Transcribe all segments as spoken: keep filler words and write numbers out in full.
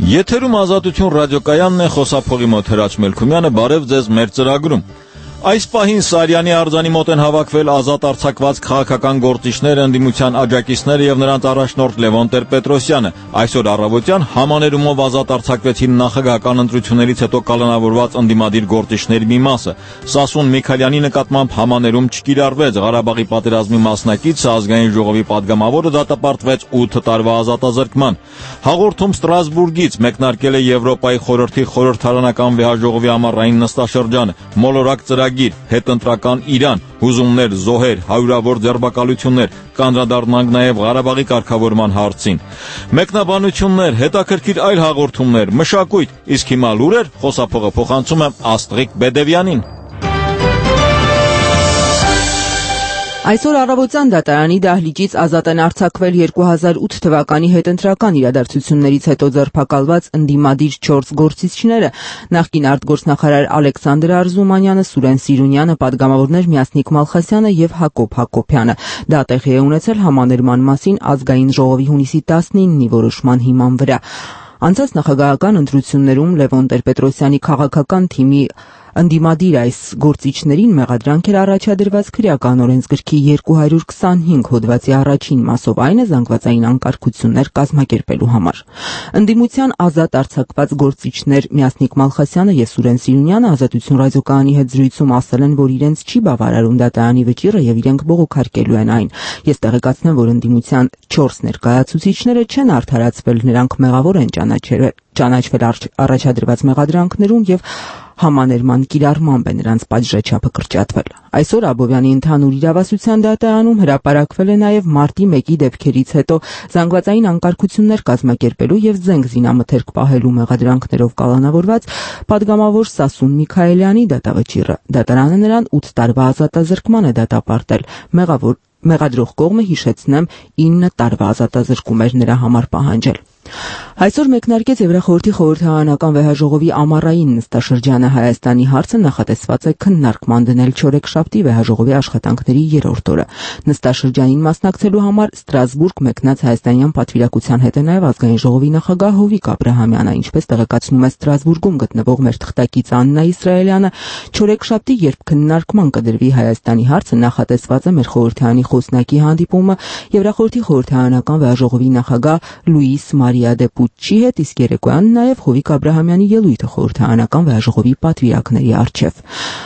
Եթերում Ազատություն ռադիոկայանն է, խոսափողի մոտ Հրաչ Մելքումյանը, բարև ձեզ մեր ծրագրում։ Այս պահին Սարյանի արձանի մոտ են հավաքվել ազատ արձակված քաղաքական գործիչները, ընդդիմության աջակիցները եւ նրանց առաջնորդ Լևոն Տեր-Պետրոսյանը։ Այսօր առավոտյան համաներումով ազատ արձակվեցին նախագահական ընտրություններից հետո կալանավորված ընդդիմադիր գործիչների մի մասը։ Սասուն Միքայելյանի նկատմամբ համաներում չկիրառվեց, Ղարաբաղի պատերազմի մասնակիցը, ազգային ժողովի падգամավորը դատապարտվեց ութ տարվա ազատազրկման։ Հաղորդում Ստրասբուրգից մեկնարկել է Եվրոպայի խորհրդի խորհրդարանական վեհաժողովի ամառային նստաշրջանը, մոլորակ ծրագիր, հետընտրական Իրան, հուզումներ, զոհեր, հարյուրավոր ձերբակալություններ, կանդրադառնանք նաև Ղարաբաղի կարգավորման հարցին։ Մեկնաբանություններ, հետաքրքիր այլ հաղորդումներ, մշակույթ, իսկ հիմա լուրեր, խոսափողը փոխանցում է Աստղիկ Բեդևյանին։ Այսօր առավոտյան դատարանի դահլիճից ազատ են արձակվել երկու հազար ութ թվականի հետընտրական իրադարձություններից հետո ձերբակալված ընդդիմադիր չորս գործիչները՝ նախկին արտգործնախարար Ալեքսանդր Արզումանյանը, Սուրեն Սիրունյանը, падգամավորներ Մյասնիկ Մալխասյանը եւ Հակոբ Հակոբյանը։ Դա տեղի է ունեցել համաներման մասին ազգային ժողովի հունիսի տասնինի որոշման հիման վրա։ Անցած նախագահական ընտրություններում Լևոն Տեր-Պետրոսյանի քաղաքական թիմի ընդդիմադիր այս գործիչներին մեղադրանք էր առաջադրված քրեական օրենսգրքի երկու հարյուր քսանհինգ հոդվածի առաջին մասով, այն է զանգվածային անկարգություններ կազմակերպելու համար։ Ընդդիմության ազատ արձակված գործիչներ Մյասնիկ Մալխասյանը եւ Սուրեն Սիրունյանը Ազատություն ռադիոկայանի հետ զրույցում ասել են, որ իրենց չի բավարարում դատարանի վճիռը եւ իրենք բողոքարկելու են այն։ Ես տեղեկացնեմ, որ ընդդիմության չորս ներկայացուցիչները չեն արդարացվել, նրանք մեղավոր են ճանաչվել ճանաչվել առաջադրված մեղադրանքներում եւ համաներման կիրառմամբ է նրանց պատժեչափը կրճատվել։ Այսօր Աբովյանի ընդհանուր իրավասության դատարանում հրապարակվել է նաև մարտի մեկի դեպքերից հետո զանգվածային անկարգություններ կազմակերպելու եւ զենք զինամթերք պահելու մեղադրանքներով կալանավորված падգամավոր Սասուն Միքայելյանի դատավճիռը։ Դատարանը նրան ութ տարվա ազատազրկման է դատապարտել։ Մեղավոր Մեղադրող կողմը, հիշեցնեմ, ինը տարվա ազատազրկում էր նրա համար պահանջել։ Այսօր մեկնարկեց Եվրախորհրդի խորհրդարանական վեհաժողովի ամառային նստաշրջանը։ Հայաստանի հարցը նախատեսված է քննարկման դնել չորեքշաբթի վեհաժողովի աշխատանքների երրորդ օրը։ Նստաշրջանին մասնակցելու համար Ստրասբուրգ մեկնած հայաստանյան պատվիրակության հետ է նաև ազգային ժողովի նախագահ Հովիկ Աբրահամյանը, ինչպես տեղեկացնում է Ստրասբուրգում գտնվող մեր թղթակից Աննա Իսրայելյանը, չորեքշաբթի, երբ քննարկման կդրվի Հայաստանի հարցը, նախատեսված է մեր խորհրդարանի խոսնակի հանդիպումը Եվրախորհրդի խորհրդարանական վեհաժողովի նախագահ Լուիս Մարիա դե Պուչչի հետ, իսկ երեկոյան նաև Հովիկ Աբրահամյանի ելույթը խորհրդարանական վեհաժողովի պատվիրակների առջև։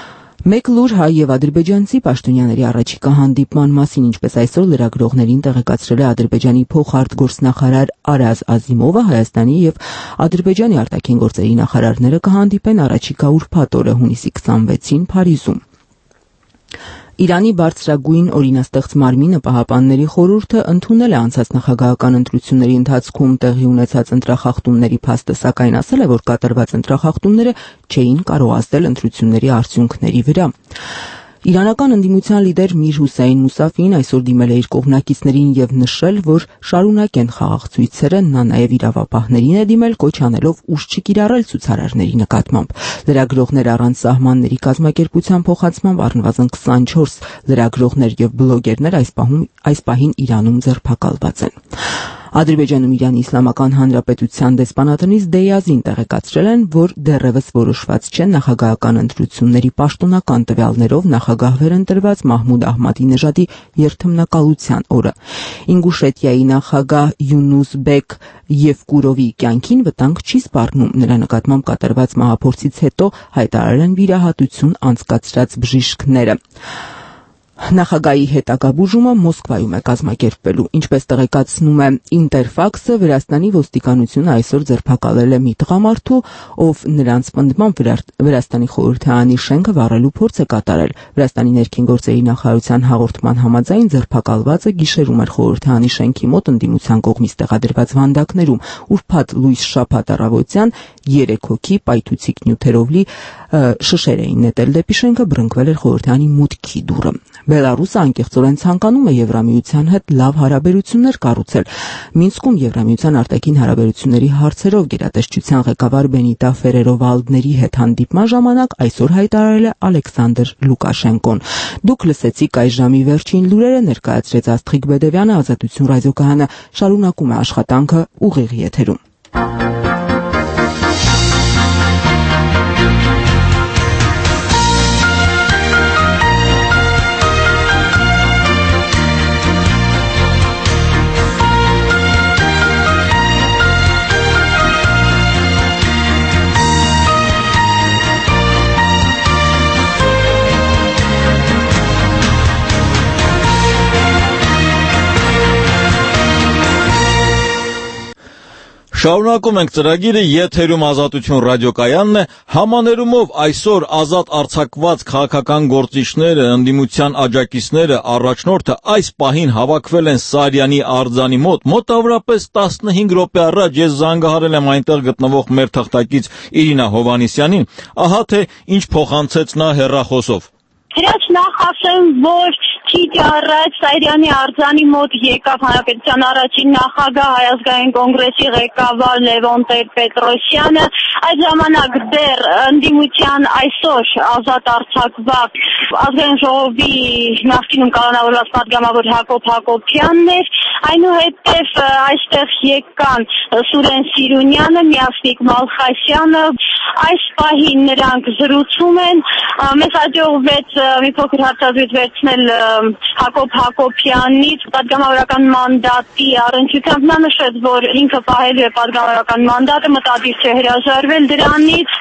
Մեկ լուր հայ եւ ադրբեջանցի պաշտոնյաների առաջիկա հանդիպման մասին, ինչպես այսօր լրագրողներին տեղեկացրել է Ադրբեջանի փոխարտգործնախարար Արազ Ազիմովը, Հայաստանի եւ Ադրբեջանի արտաքին գործերի նախարարները կհանդիպեն առաջիկա ուրբաթ օրը հունիսի քսանվեցին Փարիզում։ Իրանի բարձրագույն օրինաստեղծ մարմինը Պահապանների խորհուրդը ընդունել է անցած նախագահական ընտրությունների ընթացքում տեղի ունեցած ընտրախախտումների փաստը, սակայն ասել է, որ կատարված ընտրախախտումները չէին կարողացնել ընտրությունների արդյունքների վրա։ Իրանական ընդդիմության լիդեր Միր Հուսեյն Մուսաֆին այսօր դիմել է իր կողմնակիցներին եւ նշել, որ շարունակեն խաղաղ ցույցերը, նա նաեւ իրավապահներին է դիմել, կոչ անելով ուժ չկիրառել ցուցարարների նկատմամբ։ Լրագրողներ առանց սահմանների կազմակերպության փոխանցմամբ առնվազն քսանչորս լրագրողներ եւ բլոգերներ այս պահում այս պահին Իրանում ձերբակալված են։ Ադրբեջանում Իրանի Իսլամական Հանրապետության դեսպանատնից Դեյազին տեղեկացրել են, որ դեռևս որոշված չեն նախագահական ընտրությունների պաշտոնական տվյալներով նախագահվեր ընտրված Մահմուդ Ահմադինեժադի երթմնակալության օրը։ Ինգուշետիայի նախագահ Յունուս Բեկ Եվկուրովի կյանքին վտանգ չի սպառնում, նրա նկատմամբ կատարված մահափորձից հետո հայտարարել են վիրահատություն անցկացրած բժիշկները։ Նախագահի հետագա բուժումը Մոսկվայում է կազմակերպվելու, ինչպես տեղեկացնում է Ինտերֆաքսը, Վրաստանի ոստիկանությունը այսօր ձերբակալել է մի տղամարդու, ով նրանց պնդմամբ Վրաստանի խորհրդարանի շենքը վառելու փորձ է կատարել։ Վրաստանի ներքին գործերի նախարարության հաղորդման համաձայն ձերբակալվածը գիշերում էր խորհրդարանի շենքի մոտ ընդդիմության կողմից տեղադրված վանդակներում։ Ուրբաթ լույս շաբաթ առավոտյան երեք հոգի պայթուցիկ նյութերով լի շշեր էին նետել դեպի շենքը, բռնկվել էր խորհրդարանի մուտքի դուռը։ Բելարուսը անկեղծորեն ցանկանում է Եվրամիության հետ լավ հարաբերություններ կառուցել։ Մինսկում Եվրամիության արտաքին հարաբերությունների հարցերով գերատեսչության ղեկավար Բենիտա Ֆերերովալդների հետ հանդիպման ժամանակ այսօր հայտարարել է Ալեքսանդր Լուկաշենկոն։ Դուք լսեցիք այս ժամի վերջին լուրերը, ներկայացրեց Աստղիկ Բեդևյանը, Ազատություն ռադիոկայանը շարունակում է աշխատանքը ուղիղ եթերում։ Շարունակում ենք ծրագիրը, եթերում Ազատություն ռադիոկայանն է, համաներումով այսօր ազատ արձակված քաղաքական գործիչները, ընդդիմության աջակիցները, առաջնորդը այս պահին հավաքվել են Սարյանի արձանի մոտ, մոտավորապես տասնհինգ րոպե առաջ ես զանգահարել եմ այնտեղ գտնվող մեր թղթակից Իրինա Հովհաննիսյանին, ահա թե ինչ փոխանցեց նա հեռախոսով. Հրաչ նախ ասեմ, որ քիչ առաջ Սարյանի արձանի մոտ եկավ Հանրապետության առաջին նախագահ Հայ ազգային կոնգրեսի ղեկավար Լևոն Տեր-Պետրոսյանը, այդ ժամանակ դեռ ընդդիմության այսօր ազատ արձակված ազգային ժողովի նախկինում կալանավորված պատգամավոր Հակոբ Հակոբյանն էր, այնուհետև այստեղ եկան Սուրեն Սիրունյանը, Միասնիկ Մալխասյանը, այս պահին նրանք զրուցում են, մեզ հաջողվեց մի փոքր հարցազրույց վերցնել Հակոբ Հակոբյանից պատգամավորական մանդատի առնչությամբ, նա նշեց, որ ինքը պահելու է պատգամավորական մանդատը, մտադիր չէ հրաժարվել դրանից,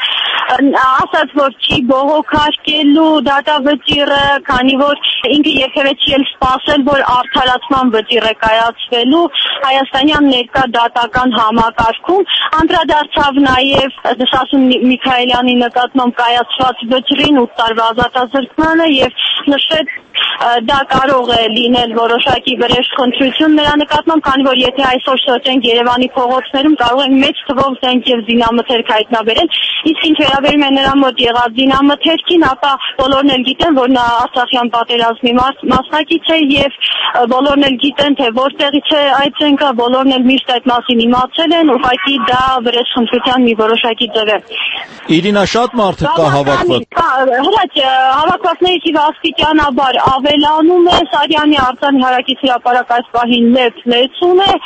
ասաց, որ չի բողոքարկելու դատավճիռը, քանի որ ինքը երբևէ չի էլ սպասել, որ արդարացման վճիռ է կայացվելու հայաստանյան ներկա դատական համակարգում, անդրադարձավ նաև Դաշասուն Միքայելյանի նկատմամբ կայացված վճռին ութ տարվա ազատազրկմանը եւ նշեց, դա կարող է լինել որոշակի վրեժխնդրություն նրա նկատմամբ, քանի որ եթե այսօր շրջենք Երևանի փողոցներում, կարող են մեծ թվով զենք եւ զինամթերք հայտնաբերել, իսկ ինչ վերաբերում է նրա մոտ եղած զինամթերքին, ապա բոլորն էլ գիտեն, որ նա Արցախյան պատերազմի մասնակից է եւ բոլորն էլ գիտեն, թե որտեղից է այդ զենքը, բոլորն էլ միշտ այդ մասին իմացել են, ուղղակի դա վրեժխնդրության մի որոշակի ձև է։ Իրինա, շատ մարդ կա հավաքված։ Հրաչ, հավաքվածների թիվը աստիճանաբար ավելանում է, Սարյանի արձանի հարակից հրապարակ այս պահին լեփ լեցուն է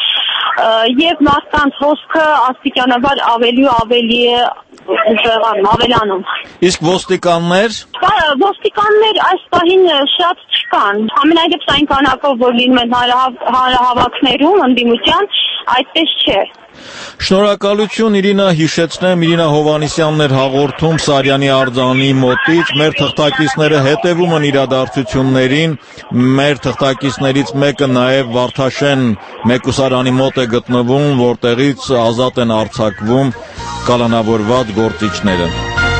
եւ մարդկանց հոսքը աստիճանաբար ավելի ու ավելի է ուժեղանում, ավելանում։ Իսկ ոստիկաններ։ Ոստիկաններ այս պահին շատ չկան։ Ամենայնիվ այն քանակով, որ լինում են հանրահավաքներում ընդդիմության, այդպես չէ։ Շնորհակալություն Իրինա, հիշեցնեմ, Իրինա Հովհաննիսյանն էր հաղորդում Սարյանի արձանի մոտից, մեր թղթակիցները հետևում են իրադարձություններին, մեր թղթակիցներից մեկը նաև Վարդաշեն մեկուսարանի մոտ է գտնվում, որտեղից ազատ են արձակվում կալանավորված գործիչները։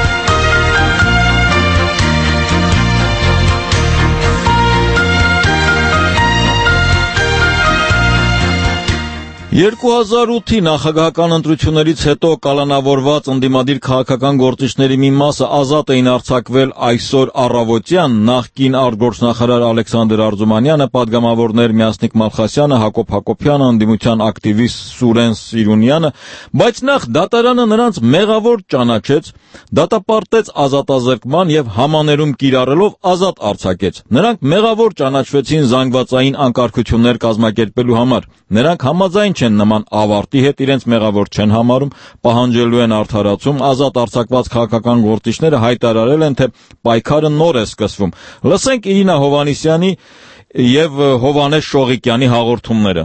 երկու հազար ութի նախագահական ընտրություններից հետո կալանավորված ընդդիմադիր քաղաքական գործիչների մի մասը ազատ էին արձակվել այսօր առավոտյան, նախկին արտգործնախարար Ալեքսանդր Արզումանյանը, պատգամավորներ Միասնիկ Մալխասյանը, Հակոբ Հակոբյանը, ընդդիմության ակտիվիստ Սուրեն Սիրունյանը, բայց նախ դատարանը նրանց մեղավոր ճանաչեց, դատապարտեց ազատազրկման եւ համաներում կիրառելով ազատ արձակեց։ Նրանք մեղավոր ճանաչվեցին զանգվածային անկարգություններ կազմակերպելու համար։ Նրանք համաձայն չեն նման ավարտի հետ, իրենց մեղավոր չեն համարում, պահանջելու են արդարացում, ազատ արձակված քաղաքական գործիչները հայտարարել են, թե պայքարը նոր է սկսվում։ Լսենք Իրինա Հովհաննիսյանի եւ Հովհաննես Շողիկյանի հաղորդումները։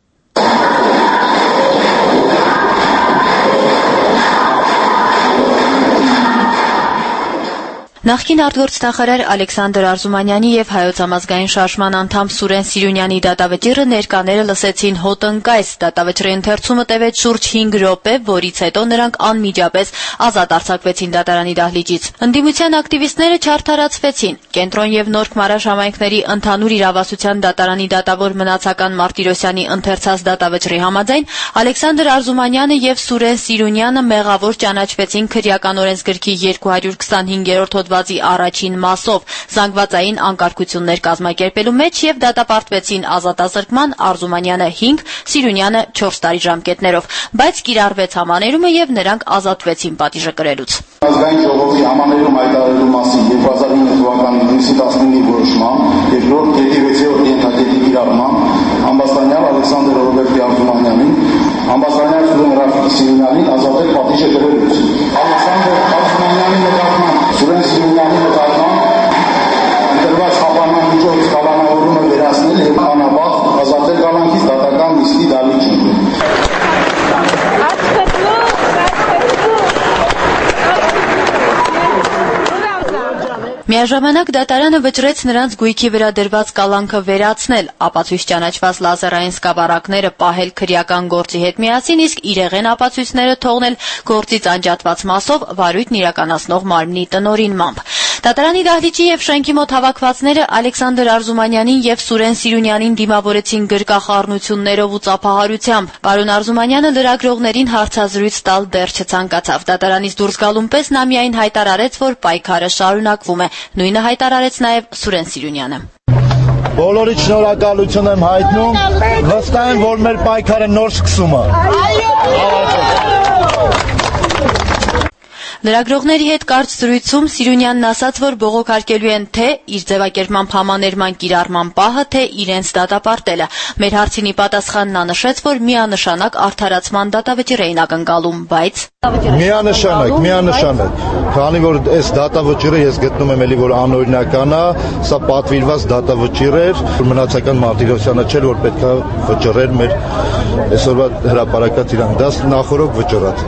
Նախկին արտգործնախարար Ալեքսանդր Արզումանյանի եւ Հայոց համազգային շարժման անդամ Սուրեն Սիրունյանի դատավճիռը ներկաները լսեցին հոտնկայս։ Դատավճիռի ընթերցումը տևեց շուրջ հինգ րոպե, որից հետո նրանք անմիջապես ազատ արձակվեցին դատարանի դահլիճից։ Ընդդիմության ակտիվիստները չարդարացվեցին։ Կենտրոն եւ Նորք Մարաշ համայնքների ընդհանուր իրավասության դատարանի դատավոր մնացական Մարտիրոսյանի ընթերցած դատավճիռի համաձայն Ալեքսանդր Արզումանյանը եւ Սուրեն Սիրունյանը մեղավոր ճանաչվեցին քրեական օրենսգրքի երկու հարյուր քսանհինգերորդ հոդվածի առաջին մասով զանգվածային անկարգություններ կազմակերպելու մեջ եւ դատապարտվեցին ազատազրկման Արզումանյանը հինգ, Սիրունյանը չորս տարի ժամկետներով, բայց կիրառվեց համաներումը եւ նրանք ազատվեցին պատիժը կրելուց։ Ազգային ժողովի համաներում հայտարարելու մասին երկու հազար ինը թվականի հունիսի տասնինի որոշման երկրորդ կետի վեցերորդ ենթակետի կիրառման ամբաստանյալ Ալեքսանդր Ռոբերտի Արզումանյանին, ամբաստանյալ Սուրեն Ռաֆիկի Սիրունյանին ազատել պատիժը կրելուց։ Ալեքսանդր Արզումանյանի նկատմամբ Սուրեն Սիրունյանի նկատմամբ ընտրված խափանման միջոց կալանավորումը վերացնել եւ անաբաղ ազատել կալանքից դատական նիստի դահլիճում։ Միաժամանակ դատարանը վճռեց նրանց գույքի վրա դրված կալանքը վերացնել, ապացույց ճանաչված լազերային սկավառակները պահել քրեական գործի հետ միասին, իսկ իրեղեն ապացույցները թողնել գործից անջատված մասով վարույթն իրականացնող մարմնի տնօրինմամբ։ Դատարանի դահլիճի եւ շենքի մոտ հավաքվածները Ալեքսանդր Արզումանյանին եւ Սուրեն Սիրունյանին դիմավորեցին գրկախառնություններով ու ծափահարությամբ։ Պարոն Արզումանյանը լրագրողներին հարցազրույց տալ դեռ չցանկացավ։ Դատարանից դուրս գալուն պես նա միայն հայտարարեց, որ պայքարը շարունակվում է։ Նույնը հայտարարեց նաեւ Սուրեն Սիրունյանը։ Բոլորիդ շնորհակալություն եմ հայտնում, վստահ եմ, որ մեր պայքարը նոր սկսում է։ Լրագրողների հետ կարճ զրույցում Սիրունյանն ասաց, որ բողոքարկելու են թե իր ձևակերպման համաներման կիրառման պահը, թե իրենց դատապարտելը։ Մեր հարցինի պատասխանն նա նշեց, որ միանշանակ արդարացման դատավճիռ էին ակնկալում, բայց Միանշանակ, միանշանակ, քանի որ այս դատավճիռը ես գտնում եմ էլի որ անօրինական է, սա պատվիրված դատավճիռ էր, մնացական Մարտիրոսյանը չէր, որ պետք է վճռեր մեր այսօրվա հրապարակած իրան, դա նախորոք վճռած։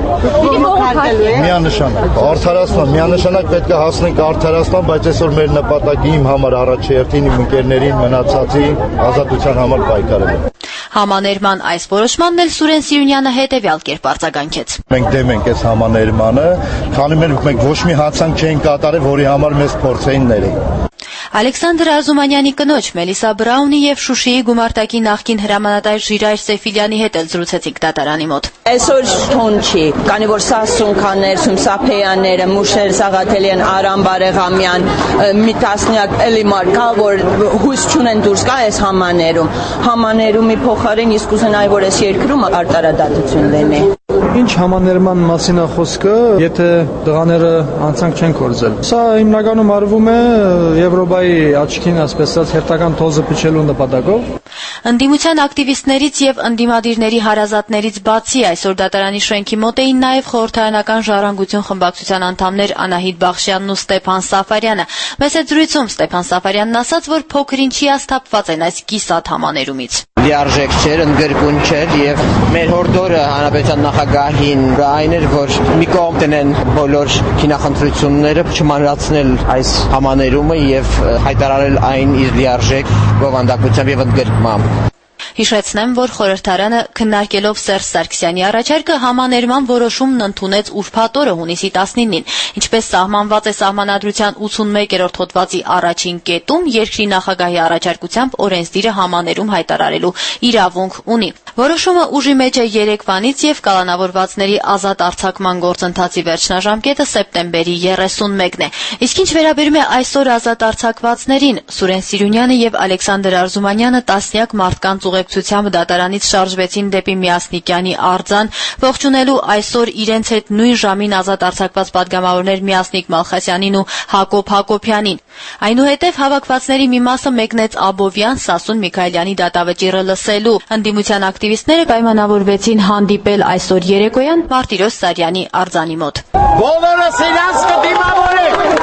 Միանշանակ Արդարացման, միանշանակ պետք է հասնենք արդարացման, բայց այսօր մեր նպատակը իմ համար առաջերտին, իմ ընկերներին, մնացածի ազատության համար պայքարել է։ Համաներման այս որոշմանն էլ Սուրեն Սիրունյանը հետևյալ կերպ արձագանքեց։ Մենք դեմ ենք այս համաներմանը, քանի որ մենք ոչ մի հացանք չենք կատարել, որի համար մեզ փորձեին ներել։ Ալեքսանդր Արզումանյանի կնոջ Մելիսա Բրաունի եւ Շուշիի գումարտակի նախկին հրամանատար Ժիրայր Սեֆիլյանի հետ էլ զրուցեցինք դատարանի մոտ։ Այսօր թոն չի, քանի որ սա Սունքաներ, Սումսափեյանները, Մուշել Սաղաթելյան, Արամ Բարեղամյան, մի տասնյակ էլի մարկա, որ հույս չունեն դուրս գա այս համաներում։ Համաներումի փոխարեն իսկ կուզենայի, որ այս երկրում արտարադատություն լինի։ Ինչ համաներման մասին է խոսքը, եթե դղաները անցանք չեն կորզել։ Սա հիմնականում արվում է Եվրոպայի աչքին, ասես ասած, հերթական թոզը փչելու նպատակով։ Ընդդիմության ակտիվիստներից եւ ընդդիմադիրների հարազատներից բացի այսօր դատարանի շենքի մոտ էին նաեւ խորհրդարանական ժառանգություն խմբակցության անդամներ Անահիտ Բախշյանն ու Ստեփան Սաֆարյանը։ Մեծ զրույցում Ստեփան Սաֆարյանն ասաց, որ փոքր ինչի ասթափված են այս կիսատ համաներումից։ Լիարժեք չէր, ընդգրկուն չէր եւ մեր հորդորը հանրապետության նախագահին այն էր, որ մի կողմ տնեն բոլոր քինախնդրությունները, չմանրացնել այս համաներումը եւ հայտարարել այն իր լիարժեք բովանդակությամբ եւ ընդգրկմամբ։ Հիշեցնեմ, որ խորհրդարանը քննարկելով Սերժ Սարգսյանի առաջարկը համաներման որոշումն ընդունեց ուրբաթ օրը հունիսի տասնինին, ինչպես սահմանված է Սահմանադրության ութսունմեկերորդ հոդվածի առաջին կետում, երկրի նախագահի առաջարկությամբ օրենսդիրը համաներում հայտարարելու իրավունք ունի։ Որոշումը ուժի մեջ է երեկվանից եւ կալանավորվածների ազատ արձակման գործընթացի վերջնաժամկետը սեպտեմբերի երեսունմեկն է։ Իսկ ինչ վերաբերում է այսօր ազատ արձակվածներին, Սուրեն Սիրունյանը եւ Ալեքսանդր Արզումանյանը տասնյակ մարդկանց ուղեկցությամբ դատարանից շարժվեցին դեպի Միասնիկյանի արձան, ողջունելու այսօր իրենց հետ նույն ժամին ազատ արձակված պատգամավորներ Միասնիկ Մալխասյանին ու Հակոբ Հակոբյանին։ Այնուհետև հավաքվածների մի մասը մեկնեց Աբովյան, Սասուն Միքայելյանի դատավճիռը լսելու։ Ընդդիմության ակտիվիստները պայմանավորվեցին հանդիպել այսօր երեկոյան Մարտիրոս Սարյանի արձանի մոտ։ Բոլորս իրաց կդիմավորենք։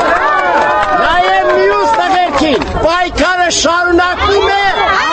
Նաև մյուս տղերքին պայքարը շարունակվում է։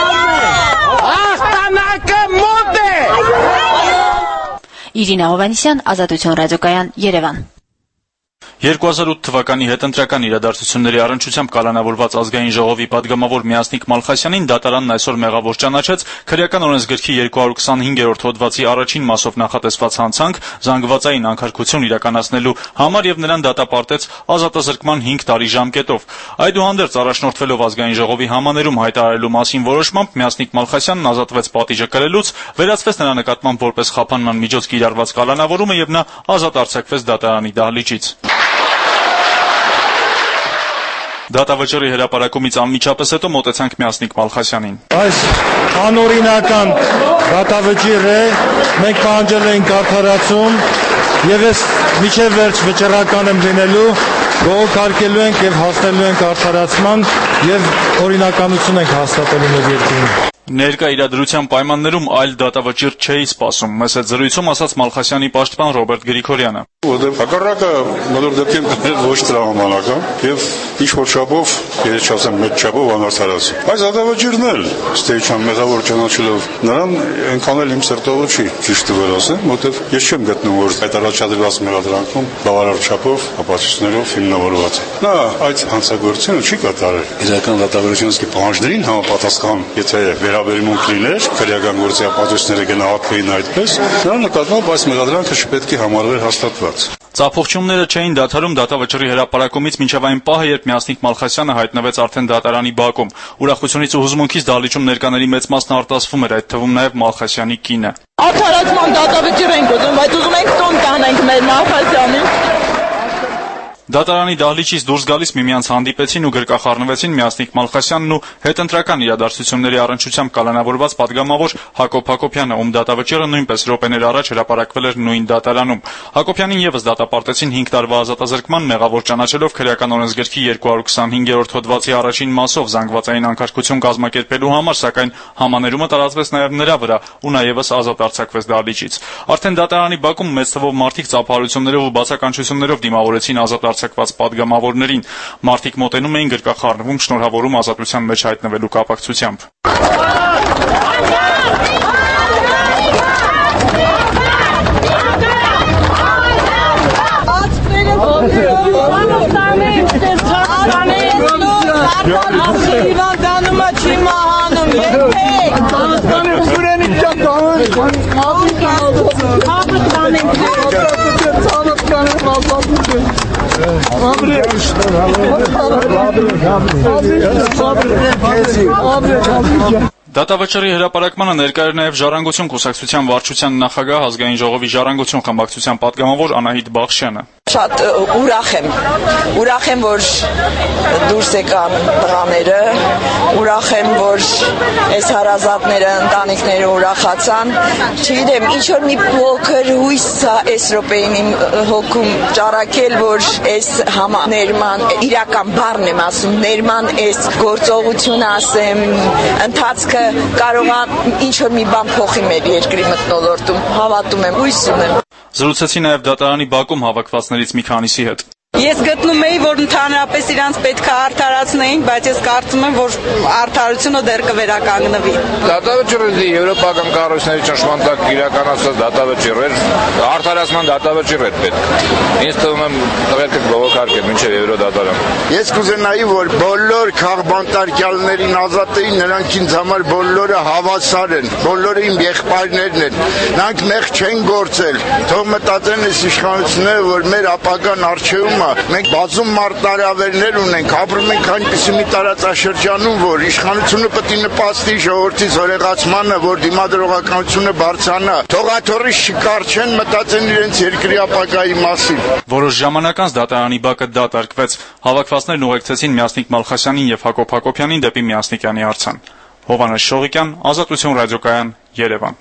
Իրինա Հովանեսյան, Ազատություն ռադիոկայան, Երևան։ երկու հազար ութ թվականի հետընտրական իրադարձությունների առնչությամբ կալանավորված ազգային ժողովի պատգամավոր Միասնիկ Մալխասյանին դատարանն այսօր մեղավոր ճանաչեց քրեական օրենսգրքի երկու հարյուր քսանհինգերորդ հոդվածի առաջին մասով նախատեսված հանցանք զանգվածային անքարկություն իրականացնելու համար եւ նրան դատապարտեց ազատազրկման հինգ տարի ժամկետով։ Այդուհանդերձ առաջնորդվելով ազգային ժողովի համաներում հայտարարելու մասին որոշմամբ Միասնիկ Մալխասյանն ազատվեց պատիժը կրելուց, վերացվեց նրա նկատմամբ որպես խափանման միջոց կիրառված կալանավորումը եւ նա ազատ արձակվեց դատարանի դահլիճից։ Դատավճիռի հրապարակումից անմիջապես հետո մոտեցանք Միասնիկ Մալխասյանին։ Այս անօրինական դատավճիռ է, մենք պահանջել ենք արդարացում եւ ես միջև վերջ վճռական եմ լինելու, բողոքարկելու ենք եւ հասնելու ենք արդարացման եւ օրինականություն ենք հաստատելու մեր երկրում։ Ներկա իրադրության պայմաններում այլ դատավճիռ չէի սպասում, մեծ այդ զրույցում ասաց Մալխասյանի պաշտպան Ռոբերտ Գրիգորյանը։ Որտեղ հակառակը բոլոր դեպքերում դեռ ոչ տրամաբանական եւ ինչ որ չափով, եթե չասեմ մեծ չափով անարդարացի։ Բայց դատավճիռն էլ ստեյչան մեղավոր ճանաչելով նրան այնքան էլ իմ սրտովը չի ճիշտ վերասեմ, որտեղ ես չեմ գտնում որ այդ առաջադրված մեղադրանքում բավարար չափով ապացույցներով հիմնավորված է։ Նա այդ հանցագործությունը չի կատարել։ Իրական դատավարությունից պահանջներին համապատասխան, եթե վերաբերմունք լիներ, քրեական գործի ապացույցները գնահատվեին այդպես, նրա նկատմամբ այս մեղադրանքը չպետք է համարվեր հաստատված։ Ծափողջումները չէին դադարում դատավճռի հրապարակումից մինչև այն պահը, երբ Միասնիկ Մալխասյանը հայտնվեց արդեն դատարանի բակում։ Ուրախությունից ու հուզմունքից դահլիճում ներկաների մեծ մասն արտասվում էր, այդ թվում նաև Մալխասյանի կինը։ Արդարացման դատավճիռ ենք ուզում, բայց ուզում ենք տոն կանենք մեր Մալխասյանին։ Դատարանի դահլիճից դուրս գալիս միմյանց հանդիպեցին ու գրկախառնվեցին Միասնիկ Մալխասյանն ու հետընտրական իրադարձությունների առնչությամբ կալանավորված պատգամավոր Հակոբ Հակոբյանը, ում դատավճիռը նույնպես րոպեներ առաջ հրապարակվել էր նույն դատարանում։ Հակոբյանին եւս դատապարտեցին հինգ տարվա ազատազրկման, մեղավոր ճանաչելով քրեական օրենսգրքի երկու հարյուր քսանհինգերորդ հոդվածի առաջին մասով զանգվածային անկարգություն կազմակերպելու համար, սակայն համաներումը տարածվեց նաեւ նրա վրա ու նա եւս ազատ արձակվեց դահլիճից։ Արդեն դատարանի բակում մեծ թվով մարդիկ ծափահարություններով ու բացականչություններով դիմավորեցին ազատ արձակված պատգամավորներին։ Մարդիկ մոտենում էին գրկախառնվում, շնորհավորում ազատության մեջ հայտնվելու կապակցությամբ։ Դատավճռի հրապարակմանը ներկա էր նաև Ժառանգություն կուսակցության վարչության նախագահ, ազգային ժողովի Ժառանգություն խմբակցության պատգամավոր Անահիտ Բախշյանը։ Շատ ուրախ եմ, ուրախ եմ, որ դուրս եկան տղաները, ուրախ եմ, որ այս հարազատները, ընտանիքները ուրախացան։ Չգիտեմ, ինչ որ մի փոքր հույս է այս րոպեին իմ հոգում ճառակել, որ այս համաներման իրական բառն եմ ասում, ներման այս գործողությունը ասեմ, ընթացքը կարող է ինչ որ մի բան փոխի մեր երկրի մթնոլորտում, հավատում եմ, հույս ունեմ։ Զրուցեցի նաև դատարանի բակում հավաքվածներից մի քանիսի հետ։ Ես գտնում էի, որ ընդհանրապես իրանց պետք է արդարացնեին, բայց ես կարծում եմ, որ արդարությունը դեռ կվերականգնվի։ Դատավճիռը եվրոպական կառույցների ճնշման տակ իրականացված դատավճիռ էր, արդարացման դատավճիռ էր պետք։ Ինձ թվում է տղերքը բողոքարկել մինչև Եվրոդատարան։ Ես կուզենայի, որ բոլոր քաղբանտարկյալներին ազատեին, նրանք ինձ համար բոլորը հավասար են, բոլորը իմ եղբայրներն են։ Նրանք մեղ չեն գործել։ Թող մտածեն այս իշխանությունները, որ մեր ապագան առջևում մենք բազում մարտահրավերներ ունենք, ապրում ենք այնպիսի մի տարածաշրջանում, որ իշխանությունը պետք է նպաստի ժողովրդի զորեղացմանը, որ դիմադրողականությունը բարձրանա։ Թողաթորից չկարչեն, մտածեն իրենց երկրի ապագայի մասին։ Որոշ ժամանակ անց դատարանի բակը դատարկվեց։ Հավաքվածներն ուղեկցեցին Միասնիկ Մալխասյանին եւ Հակոբ Հակոբյանին դեպի Միասնիկյանի արձան։ Հովհաննես Շողիկյան, Ազատություն ռադիոկայան, Երևան։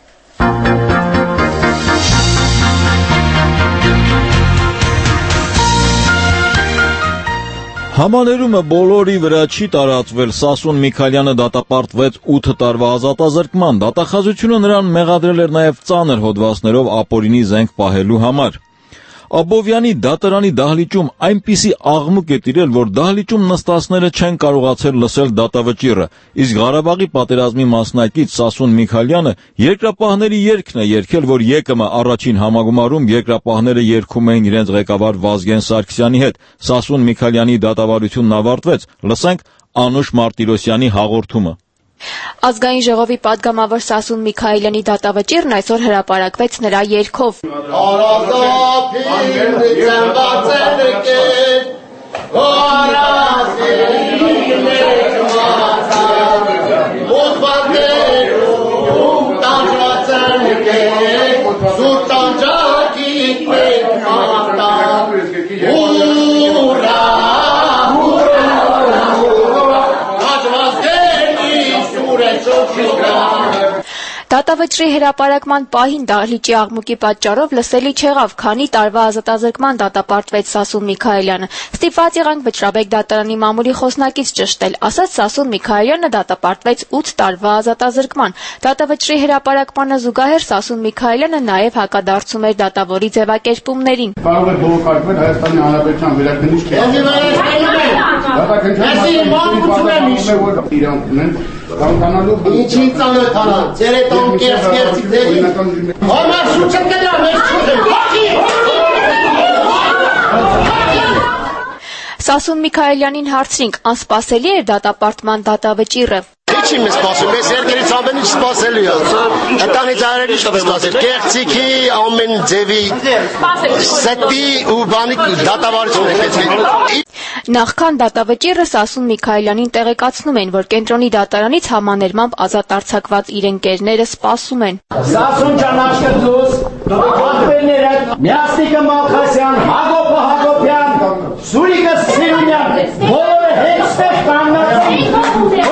Համաներումը բոլորի վրա չի տարածվել, Սասուն Միքայելյանը դատապարտվեց ութ տարվա ազատազրկման, դատախազությունը նրան մեղադրել էր նաև ծանր հոդվածներով ապօրինի զենք պահելու համար։ Աբովյանի դատարանի դահլիճում այնպիսի աղմուկ է տիրել, որ դահլիճում նստածները չեն կարողացել լսել դատավճիռը, իսկ Ղարաբաղի պատերազմի մասնակից Սասուն Միքայելյանը երկրապահների երգն է երգել, որ ԵԿՄ առաջին համագումարում երկրապահները երգում էին իրենց ղեկավար Վազգեն Սարգսյանի հետ։ Սասուն Միքայելյանի դատավարությունն ավարտվեց, լսենք Անուշ Մարտիրոսյանի հաղորդումը։ Ազգային ժողովի պատգամավոր Սասուն Միքայելյանի դատավճիռն այսօր հրապարակվեց նրա երգով։ Դատավճռի հրապարակման պահին դահլիճի աղմուկի պատճառով լսելի չեղավ, քանի տարվա ազատազրկման դատապարտվեց Սասուն Միքայելյանը։ Ստիպված եղանք Վճռաբեկ դատարանի մամուլի խոսնակից ճշտել, ասաց Սասուն Միքայելյանը դատապարտվեց ութ տարվա ազատազրկման։ Դատավճռի հրապարակմանը զուգահեռ Սասուն Միքայելյանը նաև հակադարձում էր դատավորի ձևակերպումներին։ Կարող է բողոքարկվել Հայաստանի Հանրապետության վերաքննիչ Ինչին ծանոթանալ, ձեր հետ անկերց կերծիքների Համար շուչը կնա, մեր Սասուն Միքայելյանին հարցրինք, անսպասելի էր դատապարտման դատավճիռը։ Ինչի մեզ սպասում, մեզ երկրից ամեն ինչ սպասելի է։ Ընտանից այրերի սպասել, կեղծիքի ամեն ձևի սետի ու բանի դատավարություն է։ Նախքան դատավճիռը Սասուն Միքայելյանին տեղեկացնում են, որ կենտրոնի դատարանից համաներմամբ ազատ արձակված իր ընկերները սպասում են։ Սասուն ջան աշկերտուս, ողջույնները, Միասնիկը Մալխասյան, Հակոբը Հակոբյան, Սուրիկը Սիրունյան, բոլորը հետստեղ կանգնած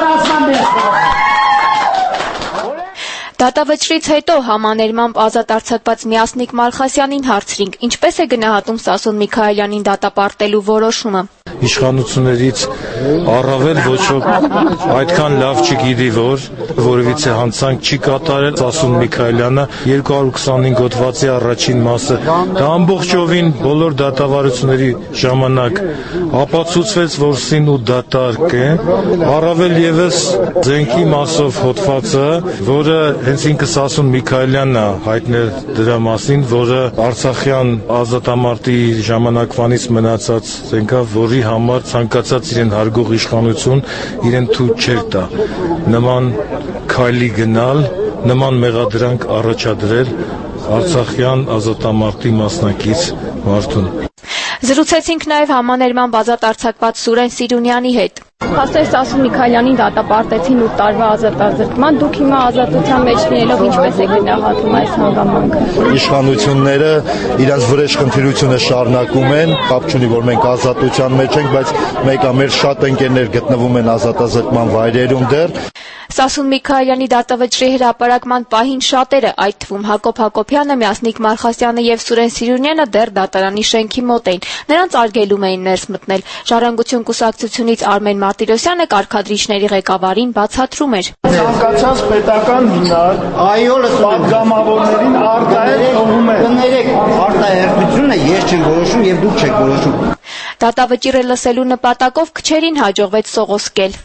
Դատավճռից հետո համաներմամբ ազատ արձակված Միասնիկ Մալխասյանին հարցրինք, ինչպես է գնահատում Սասուն Միքայելյանին դատապարտելու որոշումը։ Իշխանություններից առավել ոչ ոք այդքան լավ չգիտի, որ որևիցե հանցանք չի կատարել Սասուն Միքայելյանը երկու հարյուր քսանհինգ հոդվածի առաջին մասը։ Դա ամբողջովին բոլոր դատավարությունների ժամանակ ապացուցվեց, որ սին ու դատարկ է, առավել եւս զենքի մասով հոդվածը, որը հենց ինքը Սասուն Միքայելյանն է հայտնել դրա մասին, որը Արցախյան ազատամարտի ժամանակվանից մնացած զենքա, որի համար ցանկացած իրեն հարգող իշխանություն իրեն թույլ չէր տա նման քայլի գնալ, նման մեղադրանք առաջադրել Արցախյան ազատամարտի մասնակից մարդուն։ Զրուցեցինք նաև համաներմամբ ազատ արձակված Սուրեն Սիրունյանի հետ։ Փաստեր Սասուն Միքայելյանին դատապարտեցին ութ տարվա ազատազրկման, դուք հիմա ազատության մեջ լինելով ինչպես եք գնահատում այս հանգամանքը։ Իշխանությունները իրենց վրեժ խնդիրությունը շարունակում են, կապ չունի, որ մենք ազատության մեջ ենք, բայց մեկ ամեր շատ ընկերներ գտնվում են ազատազրկման վայրերում դեռ։ Սասուն Միքայելյանի դատավճռի հրապարակման պահին շատերը, այդ թվում Հակոբ Հակոբյանը, Միասնիկ Մալխասյանը եւ Սուրեն Սիրունյանը դեռ դատարանի շենքի մոտ էին։ Նրանց արգելում էին ներս մտնել։ Ժառանգություն կուսակցությունից Արմեն Մարտիրոսյանը կարգադրիչների ղեկավարին բացատրում էր։ Ցանկացած պետական հիմնարկ այո պատգամավորներին արտահայտ թողում է։ Կներեք, արտահայտությունը ես չեմ որոշում եւ դուք չեք որոշում։ Դատավճիռը լսելու նպատակով քչերին հաջողվեց սողոսկել։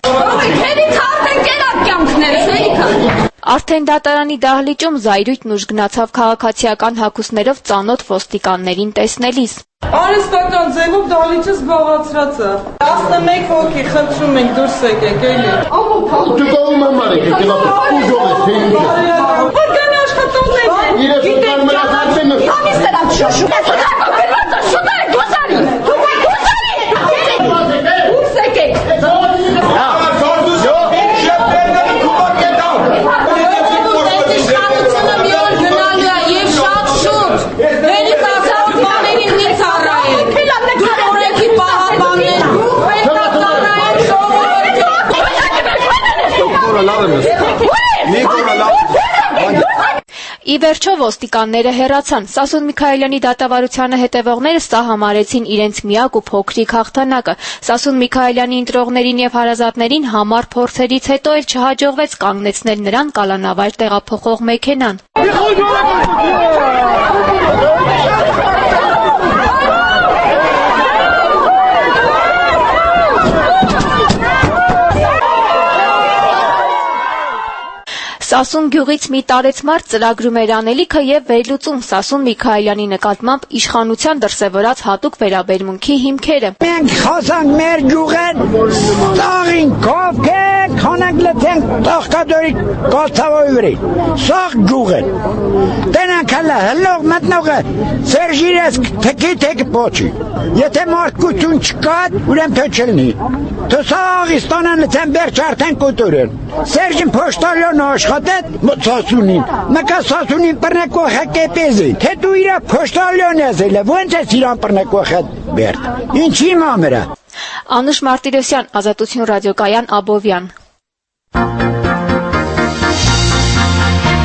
Արդեն դատարանի դահլիճում զայրույթն ուժ գնացավ քաղաքացիական հագուստներով ծանոթ ոստիկաններին տեսնելիս։ Արհեստական ձևով դահլիճը զբաղացրած է։ տասնմեկ հոգի խնդրում ենք դուրս եկեք, էլի։ Դուկոում համար եք, ուժով եք, թե ինչ է։ Որքան աշխատողներ են։ Իրենց ուտան մնացածն է։ Համիս դրանք շուշու։ Ես ուտան կրված շուտ է, գոսարի։ Դուրս եկեք։ Ի վերջո ոստիկանները հեռացան։ Սասուն Միքայելյանի դատավարությանը հետևողները սա համարեցին իրենց միակ ու փոքրիկ հաղթանակը։ Սասուն Միքայելյանի ընտրողներին եւ հարազատներին համառ փորձերից հետո էլ չհաջողվեց կանգնեցնել նրան կալանավար տեղափոխող մեքենան։ Սասուն գյուղից մի տարեցմարդ ծրագրում էր անելիքը եւ վերլուծում Սասուն Միքայելյանի նկատմամբ իշխանության դրսեւորած հատուկ վերաբերմունքի հիմքերը։ Մենք խոսանք մեր գյուղեն, տաղին կովքե, քանանք լթենք տաղկադորի կացավոյ վրի, սաղ գյուղեն։ Տենանք հլա, հլող մտնողը, սերժիրես թքի թեք պոչի։ Եթե մարդկություն չկա, ուրեմ թե չլնի։ Թե սաղ իստանան լթեն բերջ արդեն կուտուրեն։ Սերժին պոշտալյոն աշխատետ Սասունին, մկա Սասունին պրնեկո հեկեպեզին, թե դու իրա պոշտալյոն ես էլ, ոնց ես իրան պրնեկո հետ բերդ, ինչի մամերա։ Անուշ Մարտիրոսյան, Ազատություն ռադիոկայան, Աբովյան։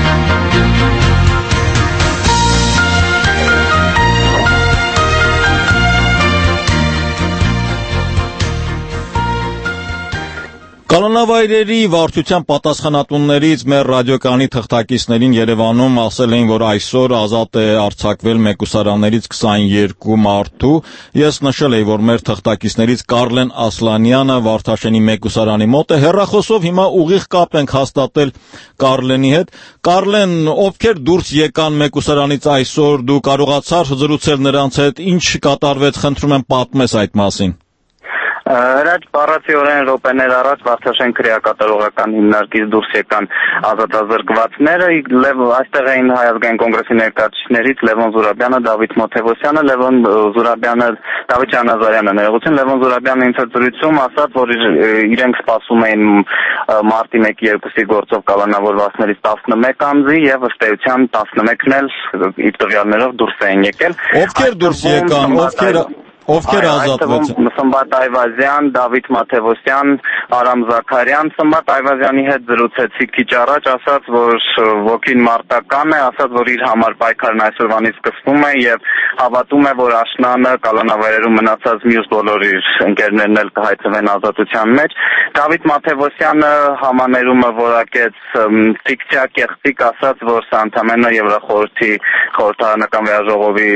Կալանավայրերի վարչության պատասխանատուններից մեր ռադիոկայանի թղթակիցներին Երևանում ասել էին, որ այսօր ազատ է արձակվել մեկուսարաններից քսաներկու մարդու։ Ես նշել էի, որ մեր թղթակիցներից Կարլեն Ասլանյանը Վարդաշենի մեկուսարանի մոտ է, հեռախոսով հիմա ուղիղ կապ ենք հաստատել Կարլենի հետ։ Կարլեն, ովքեր դուրս եկան մեկուսարանից այսօր, դու կարողացար զրուցել նրանց հետ, ինչ կատարվեց, խնդրում եմ պատմես այդ մասին։ Հրաչ բառացիորեն րոպեներ առաջ Վարդաշեն քրեակատարողական հիմնարկից դուրս եկան ազատազրկվածները, այստեղ էին Հայ ազգային կոնգրեսի ներկայացուցիչներից Լևոն Զուրաբյանը, Դավիթ Մոթևոսյանը, Լևոն Զուրաբյանը, Դավիթ Ջանազարյանը, ներողություն, Լևոն Զուրաբյանը ինձ հետ զրույցում ասաց, որ իրենք սպասում էին մարտի մեկի երկուսի գործով կալանավորվածներից տասնմեկ անձի եւ ըստ էության տասնմեկն էլ իր տվյալներով դուրս էին եկել։ Ովքեր դուրս եկան, ովքեր Ովքեր ազատվեցին։ Սմբատ Այվազյան, Դավիթ Մաթևոսյան, Արամ Զաքարյան, Սմբատ Այվազյանի հետ զրուցեցի քիչ առաջ, ասաց, որ ոգին մարտական է, ասաց, որ իր համար պայքարն այսօրվանից սկսվում է եւ հավատում է, որ աշնանը կալանավայրերում մնացած մյուս բոլոր իր ընկերներն էլ կհայտնվեն ազատության մեջ։ Դավիթ Մաթևոսյանը համաներումը որակեց ֆիկցիա կեղծիկ, ասաց, որ սա ընդամենը Եվրախորհրդի խորհրդարանական վերաժողովի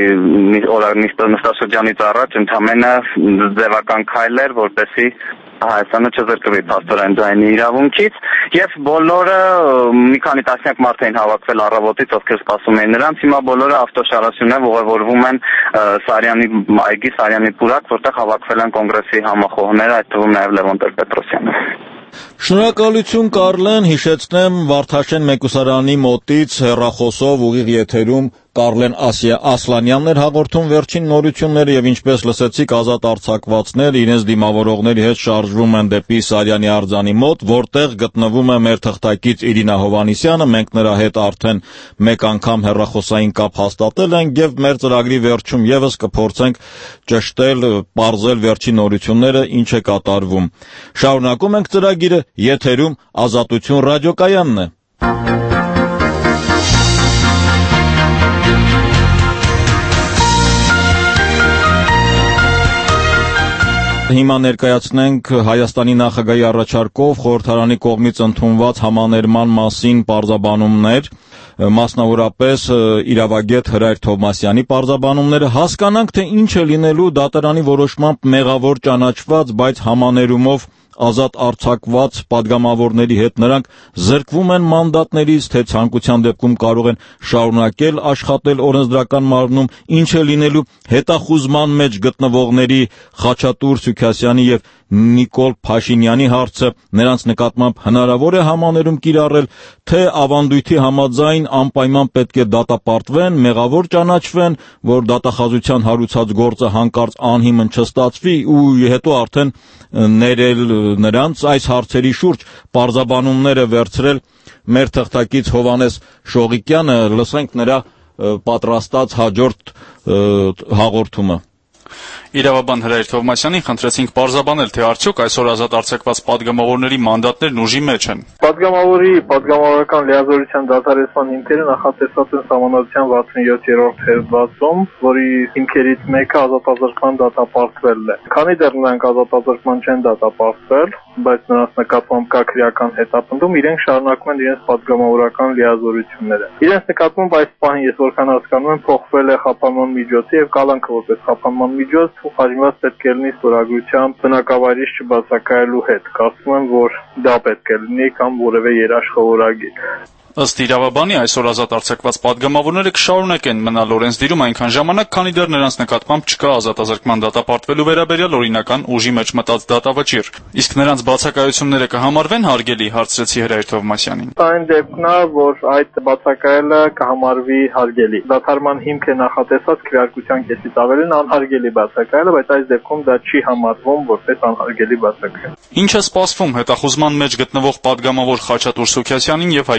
նստաշրջանից առաջ ընդամենը ձևական քայլ էր, որպեսզի Հայաստանը չզրկվի փաստորեն ձայնի իրավունքից, եւ բոլորը մի քանի տասնյակ մարդ էին հավաքվել առավոտից, ովքեր սպասում էին նրանց, հիմա բոլորը ավտոշարասյունով ուղևորվում են Սարյանի այգի, Սարյանի պուրակ, որտեղ հավաքվել են կոնգրեսի համախոհները, այդ թվում նաեւ Լևոն Տեր-Պետրոսյանը։ Շնորհակալություն Կարլեն, հիշեցնեմ Վարդաշեն մեկուսարանի մոտից հեռախոսով ուղիղ եթերում Կարլեն Ասլանյանն էր հաղորդում վերջին նորությունները եւ ինչպես լսեցիք ազատ արձակվածներ իրենց դիմավորողների հետ շարժվում են դեպի Սարյանի արձանի մոտ, որտեղ գտնվում է մեր թղթակից Իրինա Հովհաննիսյանը, մենք նրա հետ արդեն մեկ անգամ հեռախոսային կապ հաստատել ենք եւ մեր ծրագրի վերջում եւս կփորձենք ճշտել, պարզել վերջին նորությունները, ինչ է կատարվում։ Շարունակում ենք ծրագիրը, եթերում Ազատություն ռադիոկայանն է։ Հիմա ներկայացնենք Հայաստանի նախագահի առաջարկով խորհրդարանի կողմից ընդունված համաներման մասին պարզաբանումներ, մասնավորապես իրավագետ Հրայր Թովմասյանի պարզաբանումները, հասկանանք, թե ինչ է լինելու դատարանի որոշմամբ մեղավոր ճանաչված, բայց համաներումով ազատ արձակված падգամավորների հետ նրանք զրկվում են մանդատներից, թե ցանկության դեպքում կարող են շարունակել աշխատել օրենսդրական մարմնում, ինչ է լինելու հետախուզման մեջ գտնվողների Խաչատուր Սուքասյանի եւ Նիկոլ Փաշինյանի հարցը, նրանց նկատմամբ հնարավոր է համաներում կիրառել, թե ավանդույթի համաձայն անպայման պետք է դատապարտվեն, մեղավոր ճանաչվեն, որ դատախազության հարուցած գործը հանկարծ անհիմն չստացվի ու հետո արդեն ներել նրանց այս հարցերի շուրջ պարզաբանումները վերցրել մեր թղթակից Հովհաննես Շողիկյանը, լսենք նրա պատրաստած հաջորդ հաղորդումը։ Իրավաբան Հրայր Թովմասյանին խնդրեցինք պարզաբանել, թե արդյոք այսօր ազատ արձակված падգամավորների մանդատներն ուժի մեջ են։ Падգամավորի падգամավորական լիազորության դադարեցման հիմքերը նախատեսված են Սահմանադրության վաթսունյոթերորդ հերձվածում, որի հիմքերից մեկը ազատազրկման դատապարտվելն է։ Քանի դեռ նրանք ազատազրկման չեն դատապարտվել, բայց նրանց նկատմամբ կա քրեական հետապնդում, իրենք շարունակում են իրենց падգամավորական լիազորությունները։ Իրենց նկատմամբ այս պահին, ես որքան հասկանում եմ, փոխվել է խափանման միջոցը եւ կալանքը որպես խափանման միջոց խաժինված պետք է լինի ստորագրությամբ բնակավայրից չբացակայելու հետ։ Կարծում եմ, որ դա պետք է լինի կամ որևէ երաշխավորագիր։ Ըստ իրավաբանի այսօր ազատ արձակված падգամավորները կշարունակեն մնալ օրենսդիրում այնքան ժամանակ, քանի դեռ նրանց նկատմամբ չկա ազատազրկման դատապարտվելու վերաբերյալ օրինական ուժի մեջ մտած դատավճիռ։ Իսկ նրանց բացակայությունները կհամարվեն հարգելի, հարցրեցի Հրայր Թովմասյանին։ Այն դեպքն է, որ այդ բացակայելը կհամարվի հարգելի։ Դատարման հիմք է նախատեսված քվեարկության կեսից ավելին անհարգելի բացակայելը, բայց այս դեպքում դա չի համարվում որպես անհարգելի բացակայել։ Ինչ է սպասվում հետախուզման մեջ գտնվող падգամավոր Խաչատուր Սուքասյանին եւ հայկական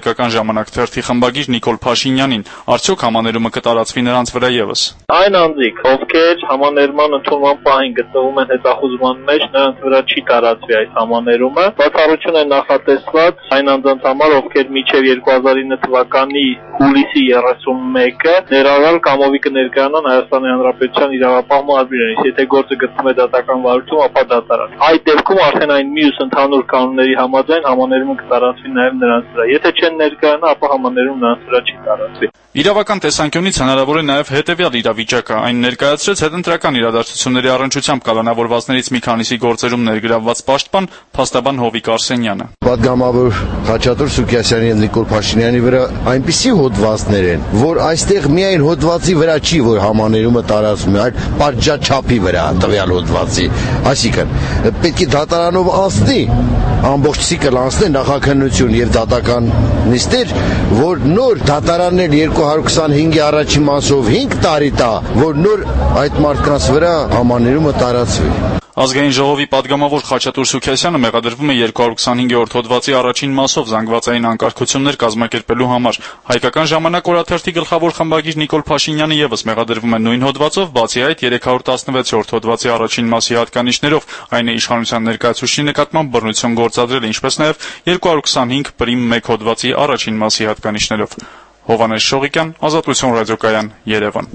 ժամանակ թերթի խմբագիր Նիկոլ Փաշինյանին, արդյոք համաներումը կտարածվի նրանց վրա ևս։ Այն անձիկ, ովքեր համաներման ընդունման պահին գտնվում են հետախուզման մեջ, նրանց վրա չի տարածվի այս համաներումը։ Բացառություն է նախատեսված այն անձանց համար, ովքեր մինչև երկու հազար ինը թվականի հուլիսի երեսունմեկը ներառյալ կամովի կներկայանան Հայաստանի Հանրապետության իրավապահ մարմիններից, եթե գործը գտնվում է դատական վարույթում, ապա դատարան։ Այդ դեպքում արդեն այն մյուս ընդհանուր կանոնների համաձայն համաներումը կտարածվի նաև նրանց վրա։ Եթե չեն ներկայանա, ապա համաներում նրանց վրա չի տարածվի։ Իրավական տեսանկյունից հնարավոր է նաև հետևյալ իրավիճակը, այն ներկայացրեց հետընտրական իրադարձությունների առնչությամբ կալանավորվածներից մի քանիսի գործերում ներգրավված պաշտպան փաստաբան Հովիկ Արսենյանը։ Պատգամավոր Խաչատուր Սուքիասյանի եւ Նիկոլ Փաշինյանի վրա այնպիսի հոդվածներ են, որ այստեղ միայն հոդվածի վրա չի, որ համաներումը տարածվում է, այլ պատժաչափի վրա տվյալ հոդվածի։ Այսինքն պետք է դատարանով անցնի, ամբողջ ցիկլ անցնի նախաքննություն եւ դատական նիստեր, որ նոր դատարաններ երկու հազար քսանհինգի առաջին մասով հինգ տարի տա, որ նոր այդ մարդկանց վրա համաներումը տարածվի։ Ազգային ժողովի պատգամավոր Խաչատուր Սուքիասյանը մեղադրվում է երկու հազար քսանհինգերորդ հոդվածի առաջին մասով զանգվածային անկարգություններ կազմակերպելու համար։ Հայկական ժամանակ օրաթերթի գլխավոր խմբագիր Նիկոլ Փաշինյանը ևս մեղադրվում է նույն հոդվածով, բացի այդ երեք հարյուր տասնվեցերորդ հոդվածի առաջին մասի հատկանիշներով, այն է իշխանության ներկայացուցիչի նկատմամբ բռնություն գործադրել, ինչպես նաև երկու հազար քսանհինգ պրիմ մեկ հոդվածի առաջին մասի հատկանիշներով։ Հովհաննես Շողիկյան, Ազատություն ռադիոկայան, Երևան։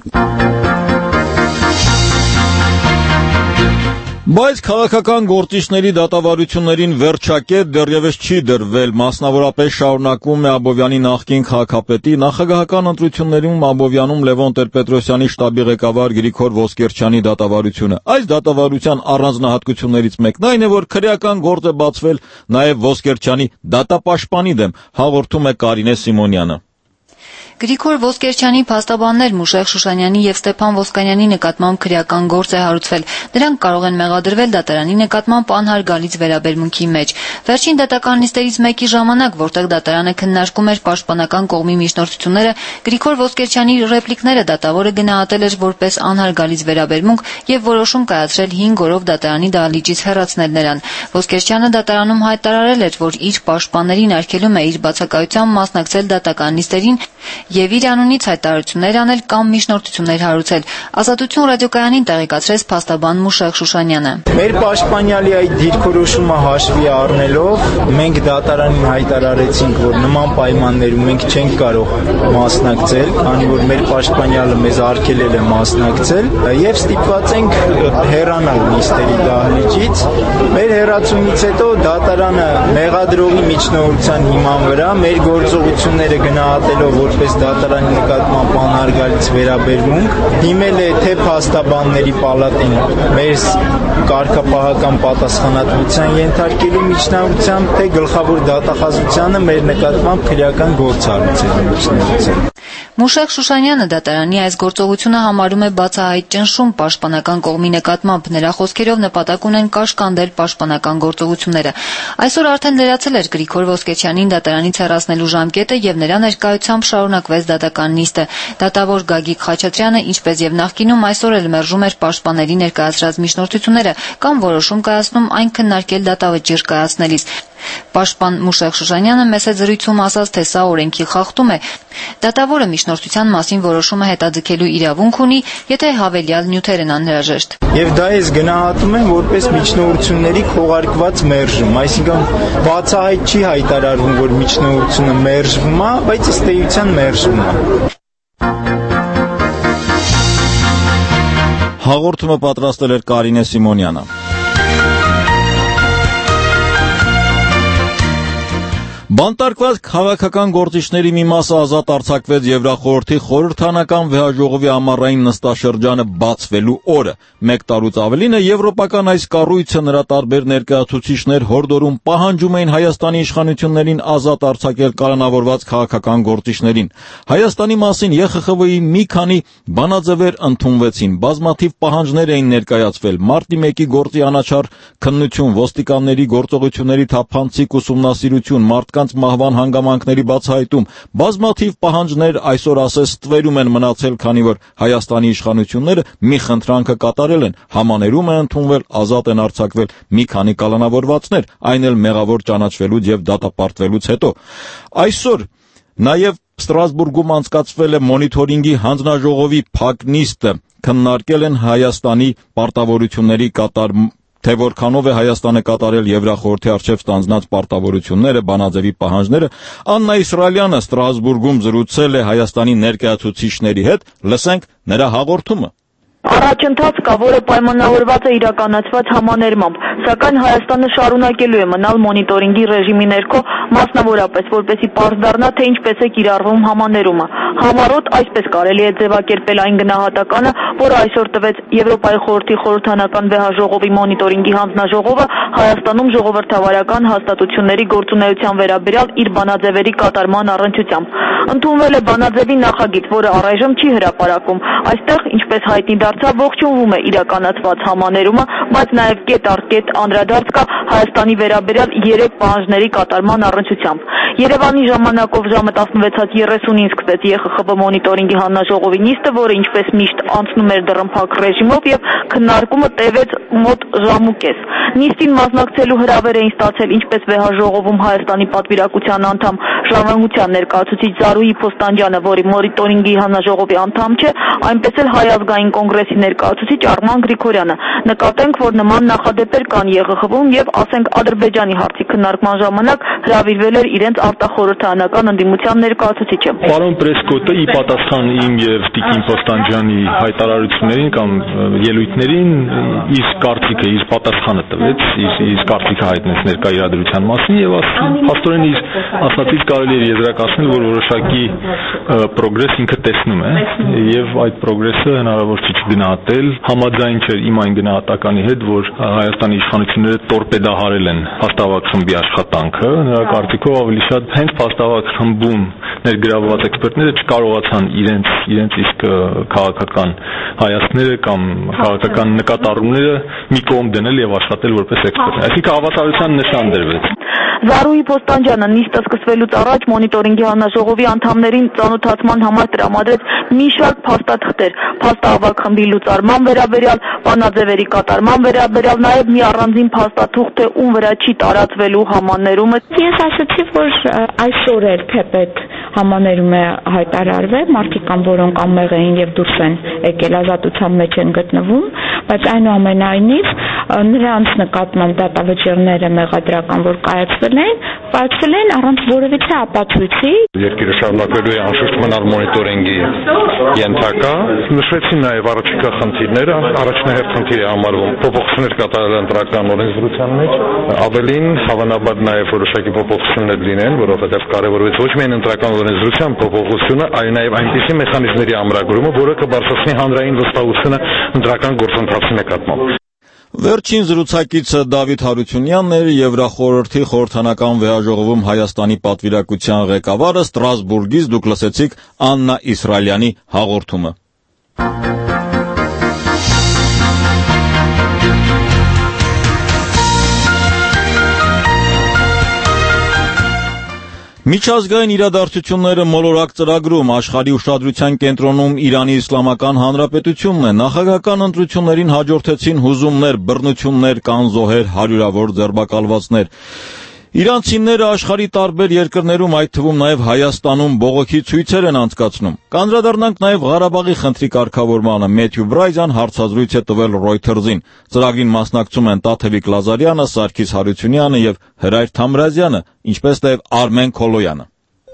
Բայց քաղաքական գործիչների դատավարություններին վերջակետ դեռևս չի դրվել, մասնավորապես շարունակվում է Աբովյանի նախկին քաղաքապետի նախագահական ընտրություններում Աբովյանում Լևոն Տեր-Պետրոսյանի շտաբի ղեկավար Գրիգոր Ոսկերչյանի դատավարությունը։ Այս դատավարության առանձնահատկություններից մեկն այն է, որ քրեական գործ է բացվել նաև Ոսկերչյանի դատապաշտպանի դեմ, հաղորդում է Կարինե Սիմոնյանը։ Գրիգոր Ոսկերչյանի փաստաբաններ Մուշեղ Շուշանյանի եւ Ստեփան Ոսկանյանի նկատմամբ քրեական գործ է հարուցվել։ Դրանք կարող են մեղադրվել դատարանի նկատմամբ անհարգալից վերաբերմունքի մեջ։ Վերջին դատական նիստերից մեկի ժամանակ, որտեղ դատարանը քննարկում էր պաշտպանական կողմի միջնորդությունները, Գրիգոր Ոսկերչյանի ռեպլիկները դատավորը գնահատել էր որպես անհարգալից վերաբերմունք եւ որոշում կայացրել հինգ օրով դատարանի դահլիճից հեռացնել նրան։ Ոսկերչյանը դատարանում հայտարարել էր, որ իր պաշտպաններին արգելում է իր բացակայությամբ մասնակցել դատական նիստերին եւ իր անունից հայտարարություններ անել կամ միջնորդություններ հարուցել։ Ազատություն ռադիոկայանին տեղեկացրեց փաստաբան Մուշեղ Շուշանյանը։ Մեր պաշտպանյալի այդ դիրքորոշումը հաշվի առնելով մենք դատարանին հայտարարեցինք, որ նման պայմաններում մենք չենք կարող մասնակցել, քանի որ մեր պաշտպանյալը մեզ արգելել է մասնակցել եւ ստիպված ենք հեռանալ նիստերի դահլիճից։ Մեր հեռացումից հետո դատարանը մեղադրողի միջնորդության հիման վրա մեր գործողությունները գնահատելով որպես դատարանի նկատմամբ անհարգալից վերաբերմունք դիմել է թե փաստաբանների պալատին մեր կարգապահական պատասխանատվության ենթարկելու միջնորդությամբ, թե գլխավոր դատախազությանը մեր նկատմամբ քրեական գործ հարուցել։ Մուշեղ Շուշանյանը դատարանի այս գործողությունը համարում է բացահայտ ճնշում պաշտպանական կողմի նկատմամբ, նրա խոսքերով նպատակ ունեն կաշկանդել պաշտպանական գործողությունները։ Այսօր արդեն լրացել էր Գրիգոր Ոսկերչյանին դատարանից հեռացնելու ժամկետը եւ նրա ներկայությամբ շարունակվեց դատական նիստը։ Դատավոր Գագիկ Խաչատրյանը, ինչպես եւ նախկինում, այսօր էլ մերժում էր պաշտպանների ներկայացրած միջնորդությունները կամ որոշում կայացնում այն քննարկել դատավճիռ կայացնելիս։ Պաշտպան Մուշեղ Շուշանյանը մեծ զրույցում ասաց, թե սա օրենքի խախտում է։ Դատավորը միջնորդության մասին որոշումը հետաձգելու իրավունք ունի, եթե հավելյալ նյութեր են անհրաժեշտ։ Եվ դա ես գնահատում եմ որպես միջնորդությունների քողարկված մերժում, այսինքն բացահայտ չի հայտարարվում, որ միջնորդությունը մերժվում է, բայց ըստ էության մերժվում է։ Հաղորդումը պատրաստել էր Կարինե Սիմոնյանը։ Բանտարկված քաղաքական գործիչների մի մասը ազատ արձակվեց Եվրախորհրդի խորհրդանական վեհաժողովի ամառային նստաշրջանը բացվելու օրը։ Մեկ տարուց ավելին է եվրոպական այս կառույցը նրա տարբեր ներկայացուցիչներ հորդորում պահանջում էին Հայաստանի իշխանություններին ազատ արձակել կալանավորված քաղաքական գործիչներին։ Հայաստանի մասին Է Խ Խ V-ի մի քանի բանաձևեր ընդունվեցին, բազմաթիվ պահանջներ էին ներկայացվել, մարտի մեկի գործի անաչառ քննություն, ոստիկանների գործողությունների թափանցիկ ուսումնասիրություն, մարդկանց մահվան հանգամանքների բացահայտում, բազմաթիվ պահանջներ այսօր ասես ստվերում են մնացել, քանի որ Հայաստանի իշխանությունները մի խնդրանքը կատարել են, համաներում է ընդունվել, ազատ են արձակվել մի քանի կալանավորվածներ, այն էլ մեղավոր ճանաչվելուց եւ դատապարտվելուց հետո։ Այսօր Նաև Ստրասբուրգում անցկացվել է մոնիթորինգի հանձնաժողովի փակ նիստը, քննարկել են Հայաստանի պարտավորությունների կատարում, թե որքանով է Հայաստանը կատարել Եվրախորհրդի առջև ստանձնած պարտավորությունները, բանաձևի պահանջները։ Աննա Իսրայելյանը Ստրասբուրգում զրուցել է Հայաստանի ներկայացուցիչների հետ, լսենք նրա հաղորդումը։ Առաջընթաց կա, որը պայմանավորված է իրականացված համաներմամբ, սակայն Հայաստանը շարունակելու է մնալ մոնիտորինգի ռեժիմի ներքո, մասնավորապես, որպեսզի պարզ դառնա, թե ինչպես է կիրառվում համաներումը։ Համառոտ այսպես կարելի է ձևակերպել այն գնահատականը, որը այսօր տվեց Եվրոպայի խորհրդի խորհրդանական վեհաժողովի մոնիտորինգի հանձնաժողովը Հայաստանում ժողովրդավարական հաստատությունների գործունեության վերաբերյալ իր բանաձևերի կատարման առնչությամբ։ Ընդունվել է բանաձևի նախագիծ, որը առայժմ չի հրապարակում։ Այստեղ, ինչպես հայտնի դարձավ, ողջունվում է իրականացված համաներումը, բայց նաև կետ առ կետ անդրադարձ կա Հայաստանի վերաբերյալ երեք պահանջների կատարման առնչությամբ։ Երևանի ժամանակով ժամը տասնվեց երեսունին սկսվեց Ե Խ Խ B մոնիտորինգի հանձնաժողովի նիստը, որը ինչպես միշտ անցնում էր դռնփակ ռեժիմով եւ քննարկումը տևեց մոտ ժամ ու կես։ Նիստին մասնակցելու հրավեր էին ստացել ինչպես վեհաժողովում Հայաստանի պատվիրակության անդամ Ժառանգության ներկայացուցիչ Զարուհի Փոստանջյանը, որի մոնիտորինգի հանձնաժողովի անդամ չէ, այնպես էլ Հայ ազգային կոնգրեսի ներկայացուցիչ Արման Գրիգորյանը։ Նկատենք, որ նման նախադեպեր կան Ե Խ Խ B-ում եւ ասենք Ադրբեջանի հարցի քննարկման ժամանակ հրավիրվել էր իրենց արտախորհրդարանական ընդդիմության ներկայացուցիչը։ Պարոն Պրեսկոտը ի պատասխան իմ եւ Տիկին Փոստանջյանի հայտարարություններին կամ ելույթներին իր կարծիքը, իր պատասխանը տվեց, իր իր կարծիքը հայտնեց ներկա իրադրության մասին եւ աստորեն իր ասացից կարելի է եզրակացնել, որ որոշակի պրոգրես ինքը տեսնում է եւ այդ պրոգրեսը հնարավոր չի չգնահատել, համաձայն չէր իմ այն գնահատականի հետ, որ Հայաստանի իշխանությունները տորպեդահարել են փաստավակ խմբի աշխատանքը, նրա կարծիքով ավելի շատ հենց փաստավակ խմբում ներգրավված էքսպերտները չկարողացան իրենց իրենց իսկ քաղաքական հայացքները կամ քաղաքական նկատառումները մի կողմ դնել եւ աշխատել որպես էքսպերտ։ Այսինքն հավասարության նշան դրվեց։ Զարուհի Փոստանջյանը նիստը սկսվելուց առաջ մոնիտորինգի հանձնաժողովի անդամներին ծանոթացման համար տրամադրեց մի շարք փաստաթղթեր, փաստահավաք խմբի լուծարման վերաբերյալ, բանաձևերի կատարման վերաբերյալ, նաև մի առանձին փաստաթուղթ է, ում վրա չի տարածվելու համաներումը։ Ես ասացի, որ այսօր էր թեպետ համաներում է հայտարարվել, մարդիկ կան, որոնք անմեղ էին եւ դուրս են եկել, ազատության մեջ են գտնվում, բայց այնուամենայնիվ նրանց նկատմամբ դատավճիռները մեղադրական, որ կայացվել են, կայացվել են առանց որևիցե ապացույցի։ Երկիրը շարունակվելու է անշուշտ մնալ մոնիտորինգի ենթակա։ Նշվեցին նաև առաջիկա խնդիրները, առաջնահերթ խնդիր է համարվում փոփոխություններ կատարել ընտրական օրենսդրության մեջ, ավելին հավանաբար նաև որոշակի փոփոխություններ լինեն, որովհետև կարևորվեց ոչ միայն ընտրական օրենսդրության փոփոխությունը, այլ նաև այնպիսի մեխանիզմների ամրագրումը, որը կբարձրացնի հանրային վստահությունը ընտրական գործընթացի նկատմամբ։ Վերջին զրուցակիցը Դավիթ Հարությունյանն էր, Եվրախորհրդի խորհրդանական վեհաժողովում Հայաստանի պատվիրակության ղեկավարը, Ստրասբուրգից դուք լսեցիք Աննա Իսրայելյանի հաղորդումը։ Միջազգային իրադարձությունները մոլորակ ծրագրում աշխարհի ուշադրության կենտրոնում Իրանի Իսլամական Հանրապետությունն է։ Նախագահական ընտրություններին հաջորդեցին հուզումներ, բռնություններ, կանզոհեր, հարյուրավոր ձերբակալվածներ։ Իրանցիները աշխարհի տարբեր երկրներում, այդ թվում նաև Հայաստանում բողոքի ցույցեր են անցկացնում։ Կանդրադառնանք նաև Ղարաբաղի խնդրի կարգավորմանը։ Մեթյու Բրայզան հարցազրույց է տվել Reuters-ին։ Ծրագրին մասնակցում են Տաթևիկ Լազարյանը, Սարգիս Հարությունյանը եւ Հրայր Թամրազյանը, ինչպես նաև Արմեն Քոլոյանը։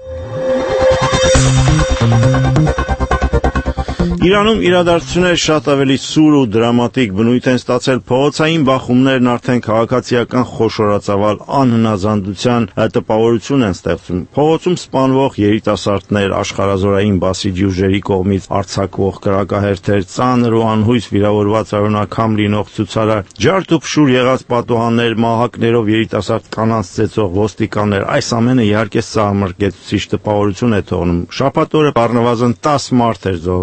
Իրանում իրադարձությունները շատ ավելի սուր ու դրամատիկ բնույթ են ստացել, փողոցային բախումներն արդեն քաղաքացիական խոշորածավալ անհնազանդության տպավորություն են ստեղծում։ Փողոցում սպանվող երիտասարդներ, աշխարհազորային բասիջի ուժերի կողմից արձակվող կրակահերթեր, ծանր ու անհույս վիրավորված արյունաքամ լինող ցուցարար, ջարդ ու փշուր եղած պատուհաններ, մահակներով երիտասարդ կանանց ծեծող ոստիկաններ, այս ամենը իհարկե սահմռկեցուցիչ տպավորություն է թողնում։ Շաբաթ օրը առնվազն տասը մարդ էր զոհվել, իսկ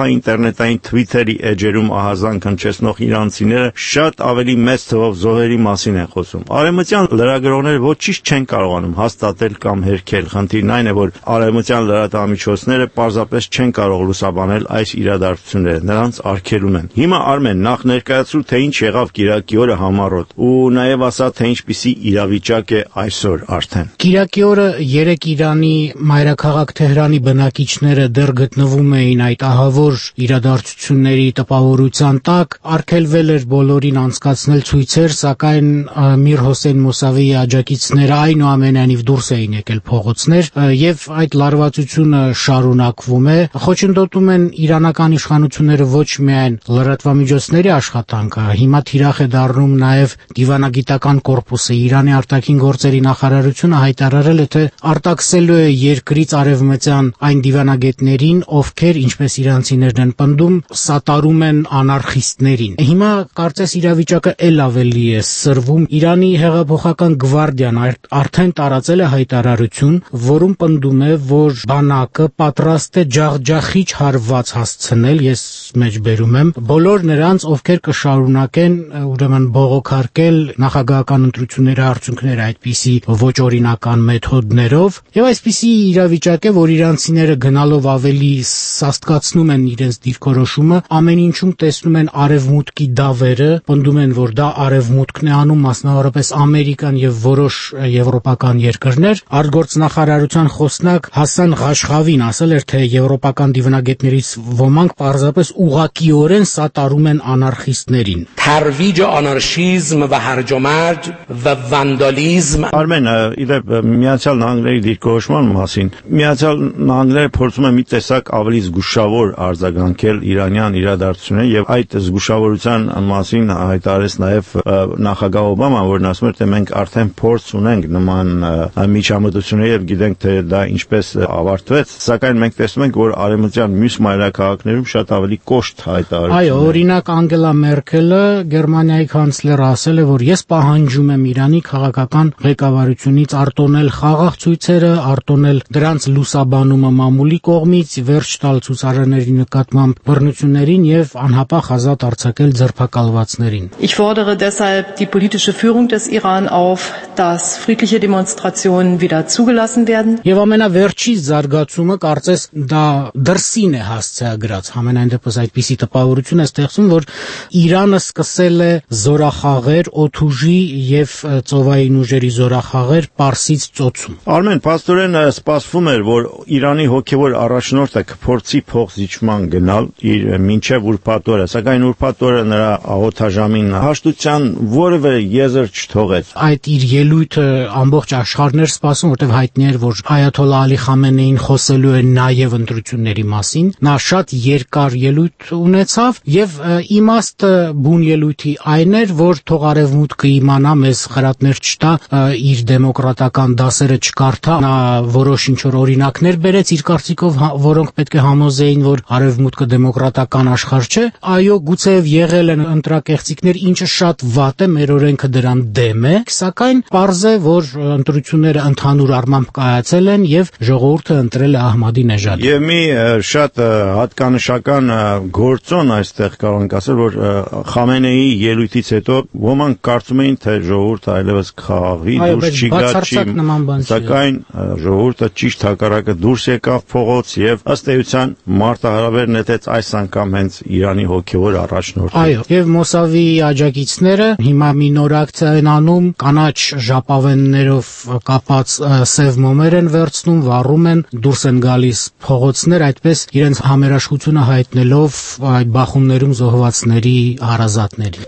ահա ինտերնետային Twitter-ի էջերում ահազանգ հնչեցնող իրանցիները շատ ավելի մեծ թվով զոհերի մասին են խոսում։ Արևմտյան լրագրողները ոչինչ չեն կարողանում հաստատել կամ հերքել։ Խնդիրն այն է, որ արևմտյան լրատվամիջոցները պարզապես չեն կարող լուսաբանել այս իրադարձությունները, նրանց արգելում են։ Հիմա Արմեն, նախ ներկայացրու, թե ինչ եղավ Կիրակի օրը համառոտ, ու նաև ասա, թե ինչպիսի իրավիճակ է այսօր արդեն։ Կիրակի օրը երեք Իրանի մայրաքաղաք Թեհրանի բնակիչները դեռ գտնվում էին այդ ահավոր իրադարձությունների տպավորության տակ, արգելվել էր բոլորին անցկացնել ցույցեր, սակայն Միր Հոսեյն Մոսավիի աջակիցները այնուամենայնիվ դուրս էին եկել փողոցներ, եւ այդ լարվածությունը շարունակվում է։ Խոչընդոտում են իրանական իշխանությունները ոչ միայն լրատվամիջոցների աշխատանքը, հիմա թիրախ է դառնում նաև դիվանագիտական կորպուսը։ Իրանի արտաքին գործերի նախարարությունը հայտարարել է, թե արտաքսելու է երկրից արևմտյան այն դիվանագետներին, ովքեր, ինչպես իրանցիներն են պնդում, սատարում են անարխիստներին։ Հիմա կարծես իրավիճակը ել ավելի է սրվում։ Իրանի հեղափոխական գվարդիան արդեն տարածել է հայտարարություն, որում պնդում է, որ բանակը պատրաստ է ջախջախիչ հարված հասցնել, ես մեջբերում եմ, բոլոր նրանց, ովքեր կշարունակեն ուրեմն բողոքարկել նախագահական ընտրությունների արդյունքները այդպիսի ոչ օրինական մեթոդներով, եւ այսպիսի իրավիճակ է, որ իրանցիները գնալով ավելի սաստկացնում են իրենց դիրքորոշումը, ամեն ինչում տեսնում են արևմուտքի դավերը, պնդում են, որ դա արևմուտքն է անում, մասնավորապես Ամերիկան եւ որոշ եվրոպական երկրներ։ Արտգործնախարարության խոսնակ Հասան Ղաշղավին ասել էր, թե եվրոպական դիվանագետներից ոմանք պարզապես ուղղակիորեն սատարում են անարխիստներին։ ترویج آنارشیسم و هرج و مرج و واندالیسم Արմեն, իդեպ Միացյալ Նահանգների դիրքորոշման մասին Միացյալ Նահանգները փորձում են մի տեսակ ավելի զգուշավոր արձագանքել իրանյան իրադարձություններին եւ այդ զգուշավորության մասին հայտարարեց նաեւ նախագահ Օբաման, որն ասում էր, թե մենք արդեն փորձ ունենք նման միջամտությունների եւ գիտենք, թե դա ինչպես ավարտվեց, սակայն մենք տեսնում ենք, որ արևմտյան մյուս մայրաքաղաքներում շատ ավելի կոշտ հայտարարություն։ Այո, օրինակ Անգելա Մերքելը, Գերմանիայի կանցլերը, ասել է, որ ես պահանջում եմ Իրանի քաղաքական ղեկավարությունից արտոնել խաղաղ ցույցերը, արտոնել դրանց լուսաբանումը մամուլի կողմից, վերջ տալ ցուցարարների նկատմամբ բռնություններին եւ անհապաղ ազատ արձակել ձերբակալվածներին։ Ich fordere deshalb die politische Führung des Iran auf, dass friedliche Demonstrationen wieder zugelassen werden. Եվ ամենավերջի զարգացումը կարծես դա դրսին է հասցեագրած, համենայն դեպս այդպիսի տպավորություն է ստեղծում, որ Իրանը սկսել է զորախաղեր, օդուժի եւ ծովային ուժերի զորախաղեր Պարսից ծոցում։ Արմեն, փաստորեն սպասվում էր, որ Իրանի հոգեվոր առաջնորդը կփորձի փոխզիջման գնալ իր մինչև ուրբաթ օրը, սակայն ուրբաթ օրը նրա աղոթաժամին հաշտության որևէ եզր չթողեց։ Այդ իր ելույթը ամբողջ աշխարհն էր սպասում, որտեղ հայտնի էր, որ Այաթոլլա Ալի Խամենեին խոսելու է նաև ընտրությունների մասին։ Նա շատ երկար ելույթ ունեցավ եւ իմաստը բուն ելույթի այն էր, որ թող արևմուտքը իմանա, մեզ խրատներ չտա, իր դեմոկրատական դասերը չկարդա, նա որոշ ինչ-որ օրինակներ բերեց իր կարծիքով, որոնք պետք է համոզեին, որ արևմուտքը դեմոկրատական աշխարհ չէ։ Այո, գուցեև եղել են ընտրակեղծիքներ, ինչը շատ վատ է, մեր օրենքը դրան դեմ է, սակայն պարզ է, որ ընտրությունները ընդհանուր առմամբ կայացել են եւ ժողովուրդը ընտրել է Ահմադի-Նեժադին։ Եվ մի շատ հատկանշական գործոն այստեղ կարող ենք ասել, որ Խամենեի ելույթից հետո ոմանք կարծում էին, թե ժողովուրդը այլևս խաղաղի դուրս չի գա, սակայն ժողովուրդը ճիշտ հակառակը դուրս եկավ փողոց եւ ըստ էության մարտահրավեր նետեց այս անգամ հենց Իրանի հոգեվոր առաջնորդը։ Այո, եւ Մոսավիի աջակիցները հիմա մի նոր ակցիա են անում, կանաչ ժապավեններով կապած սև մոմեր են վերցնում, վառում են, դուրս են գալիս փողոցներ, այդպես իրենց համերաշխությունը հայտնելով այդ բախումներում զոհվածների հարազատների։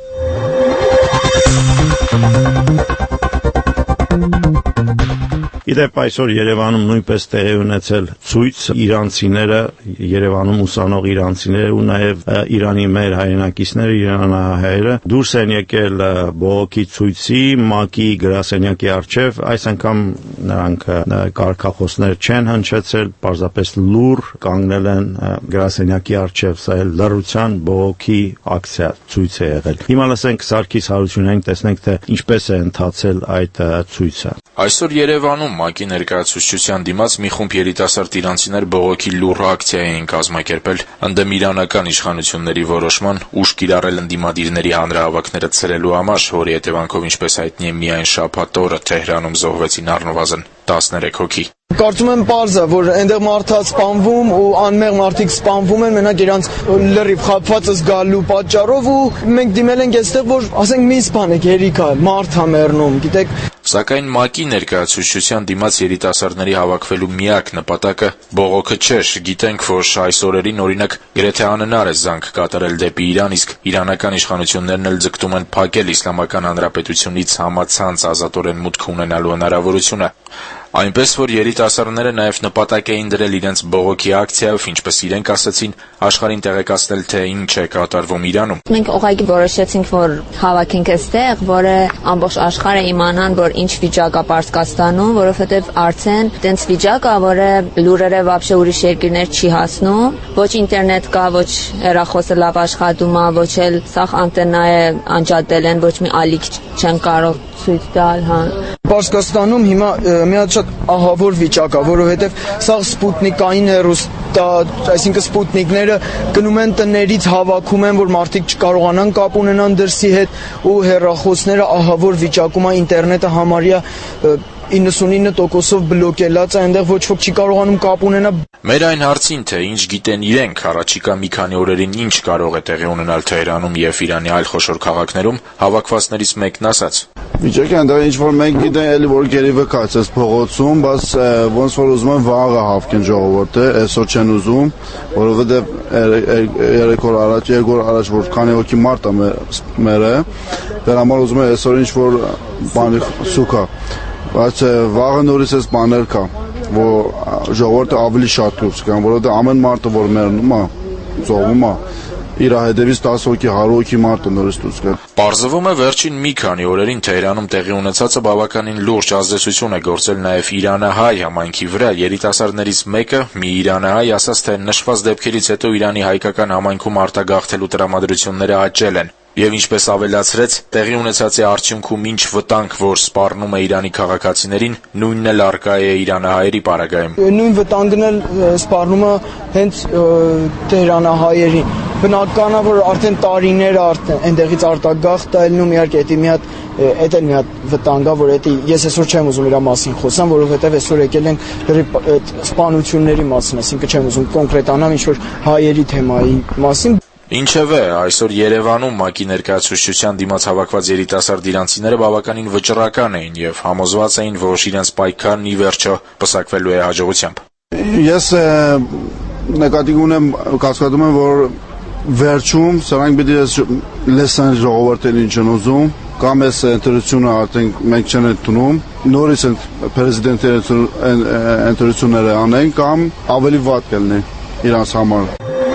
Իդեպ այսօր Երևանում նույնպես տեղի ունեցել ցույց իրանցիները, Երևանում ուսանող իրանցիները ու նաև Իրանի մեր հայրենակիցները, իրանահայերը դուրս են եկել բողոքի ցույցի, ՄԱԿ-ի գրասենյակի առջև, այս անգամ նրանք կարգախոսներ չեն հնչեցրել, պարզապես լուռ կանգնել են գրասենյակի առջև, սա էլ լռության բողոքի ակցիա ցույց է եղել։ Հիմա լսենք Սարգիս Հարությունյանին, տեսնենք թե ինչպես է ընթացել այդ ցույցը։ Այսօր Երևանում ՄԱԿ-ի ներկայացուցչության դիմաց մի խումբ երիտասարդ իրանցիներ բողոքի լուռ ակցիա էին կազմակերպել ընդդեմ իրանական իշխանությունների որոշման ուժ կիրառել ընդդիմադիրների հանրահավաքները ցրելու համար, որի հետևանքով, ինչպես հայտնի է, միայն շաբաթ օրը Թեհրանում զոհվեցին առնվազն տասներեք հոգի։ Կարծում եմ պարզ է, որ այնտեղ մարդը սպանվում ու անմեղ մարդիկ սպանվում են մենակ իրանց լրիվ խաբված զգալու պատճառով ու մենք դիմել ենք այստեղ, որ ասենք մի սպանեք, հերիքա, մարդ է մեռնում, գիտեք։ Սակայն ՄԱԿ-ի ներկայացուցչության դիմաց երիտասարդների հավաքվելու միակ նպատակը բողոքը չէր։ Գիտենք, որ այս օրերին օրինակ գրեթե անհնար է զանգ կատարել դեպի Իրան, իսկ իրանական իշխանություններն էլ ձգտում են փակել Իսլամական Հանրապետությունից համացանց ազատորեն մուտք ունենալու հնարավորությունը։ Այնպես որ երիտասարդները նաև նպատակ էին դրել իրենց բողոքի ակցիայով, ինչպես իրենք ասացին, աշխարհին տեղեկացնել, թե ինչ է կատարվում Իրանում։ Մենք ուղղակի որոշեցինք, որ հավաքենք այստեղ, որը ամբողջ աշխարհը իմանան, որ ինչ վիճակ է Պարսկաստանում, որովհետև արդեն տենց վիճակ է, որը լուրերը вообще ուրիշ երկրներ չի հասնում, ոչ ինտերնետ կա, ոչ հեռախոսը լավ աշխատում է, ոչ էլ սաղ անտենա է անջատել են, ոչ մի ալիք չեն կարող ցույց տալ, հա։ Պարսկաստանում հիմա մի հատ շատ ահավոր վիճակ է, որովհետև սա սպուտնիկային հեռուստա, այսինքն սպուտնիկները գնում են տներից, հավաքում են, որ մարդիկ չկարողանան կապ ունենան դրսի հետ ու հեռախոսները ահավոր վիճակում է, ինտերնետը համարյա իննսունինը տոկոսով բլոկելած է, այնտեղ ոչ ոք չի կարողանում կապ ունենալ։ Մեր այն հարցին, թե ինչ գիտեն իրենք, առաջիկա մի քանի օրերին ինչ կարող է տեղի ունենալ Թեհրանում եւ Իրանի այլ խոշոր քաղաքներում, հավաքվածներից մեկն ասաց. Վիճակը այնտեղ ինչ որ մենք գիտենք, էլի որ գերիվը կայացած փողոցում, բայց ոնց որ ուզում են վաղը հավաքեն ժողովուրդը, այսօր չեն ուզում, որովհետեւ երեք օր առաջ, երկու օր առաջ որ քանի հոգի մարդ է մերը, դրա համար ուզում են այսօր ինչ որ բանի սուկա բայց վաղը նորից էս բաներ կա, որ ժողովուրդը ավելի շատ դուրս գան, որովհետեւ ամեն մարդը որ մեռնում է, զոհվում է, իր հետևից տասը հոգի, հարյուր հոգի մարդը նորից դուրս գան։ Պարզվում է վերջին մի քանի օրերին Թեհրանում տեղի ունեցածը բավականին լուրջ ազդեցություն է գործել նաև իրանահայ համայնքի վրա։ Երիտասարդներից մեկը, մի իրանահայ, ասաց, թե նշված դեպքերից հետո Իրանի հայկական համայնքում արտագաղթելու տրամադրությունները աճել են։ Եվ ինչպես ավելացրեց, տեղի ունեցածի արդյունքում ինչ վտանգ, որ սպառնում է Իրանի քաղաքացիներին, նույնն էլ արկա է իրանահայերի պարագայում։ Նույն վտանգն էլ սպառնում է հենց տեհրանահայերին։ Բնական է, որ արդեն տարիներ արդեն այնտեղից արտագաղթ է ելնում, իհարկե դա մի հատ Այդ էլ մի հատ վտանգ է, որ դա ես այսօր չեմ ուզում իր մասին խոսամ, որովհետև այսօր եկել ենք այդ սպանությունների մասին, այսինքն չեմ ուզում կոնկրետանալ ինչ-որ հայերի թեմայի մասին։ Ինչևէ, այսօր Երևանում ՄԱԿ-ի ներկայացուցչության դիմաց հավաքված երիտասարդ իրանցիները բավականին վճռական էին եւ համոզված էին, որ իրենց պայքարն ի վերջո պսակվելու է հաջողությամբ։ Ես նկատի ունեմ, կասկածում եմ, որ վերջում սրանք պետք է լսեն ժողովուրդն ինչ են ուզում, կամ այս ընտրությունը արդեն մենք չեն ընդունում, նորից պրեզիդենտի ընտրությունները անեն, կամ ավելի վատ կլինի իրանց համար։